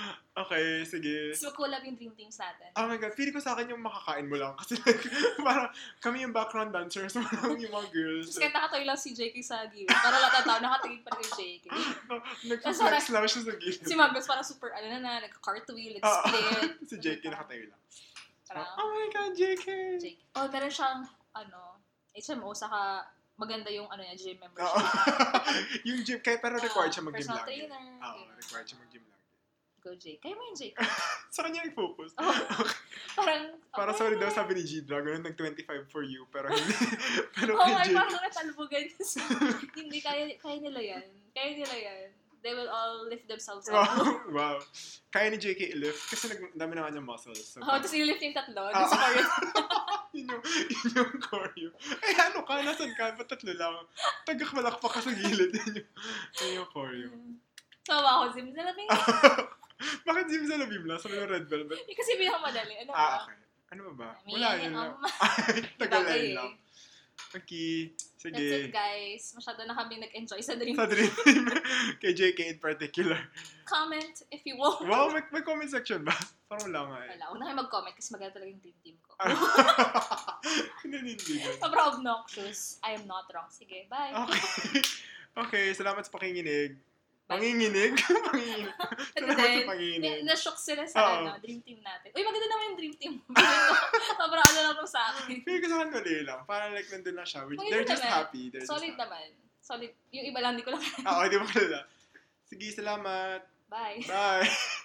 Okay, sige. Tapos mag-collab yung dream teams natin. Oh my God, feeling ko sa akin yung makakain mo lang. Kasi like, parang kami yung background dancers, parang yung mga girls. Tapos kahit nakatayo lang si J K sa gilid. Para lahat ng tao nakatingin pa rin kay J K. Nag-flex lang siya sa gilid. Si Magnus parang super, ano na na, nag-cartwheel, Ah, nag-split. si J K nakatayo lang. Parang, Oh my God, J K! J K. Oh, meron siyang, ano, H M O, saka maganda yung, ano niya, gym Oo. membership. Yung gym, kaya pero required siya Ah, mag-gym personal lagi. trainer. Oo, ganun. required siya mag-gym lagi. Go, J K. Kaya mo yun, J K. Sa kanya i-focus. Oh, parang, Para okay. sorry daw sabi ni G-Drag, ganun nag-twenty-five for you, pero hindi. Pero Oh kay my, J K. parang natalbugan. Hindi, kaya, kaya nila yan. Kaya nila yan. They will all lift themselves up. Wow, wow. Kaya ni J K i-lift kasi nag- dami na kanya muscles. So, Oh, tapos i-lift yung tatlo. Ah. Doon sa choreo. yun yung, yun yung choreo. Eh, ano ka? Nasaan ka? Ba't tatlo lang? Tagak malakpak ka sa gilid. Yun yung, yun yung choreo. Tawa ako, Zim. Zalaping. Bakit Zim Zalabim lang? Sabi yung Red Velvet? Eh, kasi bilang madali. Ano ba? Ah, okay. Ano ba ba? I mean, Wala yun lang. um, Tagalan bagay eh. lang. Okay. That's Sige. it, guys. Masyado na kami nag-enjoy sa Dream. Sa Dream Team. Kay J K in particular. Comment if you want. Wow, may, may comment section ba? Parang wala nga eh. Wala. Huwag na kayo mag-comment kasi maganda talaga yung Dream Team ko. Pinanindigan. Sobrang obnoxious. I am not wrong. Sige, bye. Okay. Okay, salamat sa pakinginig. Bye. Panginginig? Panginginig. Ito Salamat sa din. panginginig. Na- Na-shock sila sa Oo. ano, Dream Team natin. Uy, maganda naman yung Dream Team. Sobrang ano lang to sa akin. Feeling ko sa akin mali lang. Parang like nandun lang siya. Which, Maganda they're just naman. happy. They're Solid just happy. naman. Solid. Yung iba lang, di ko lang. Ah, okay, di mo kilala. Sige, salamat. Bye. Bye.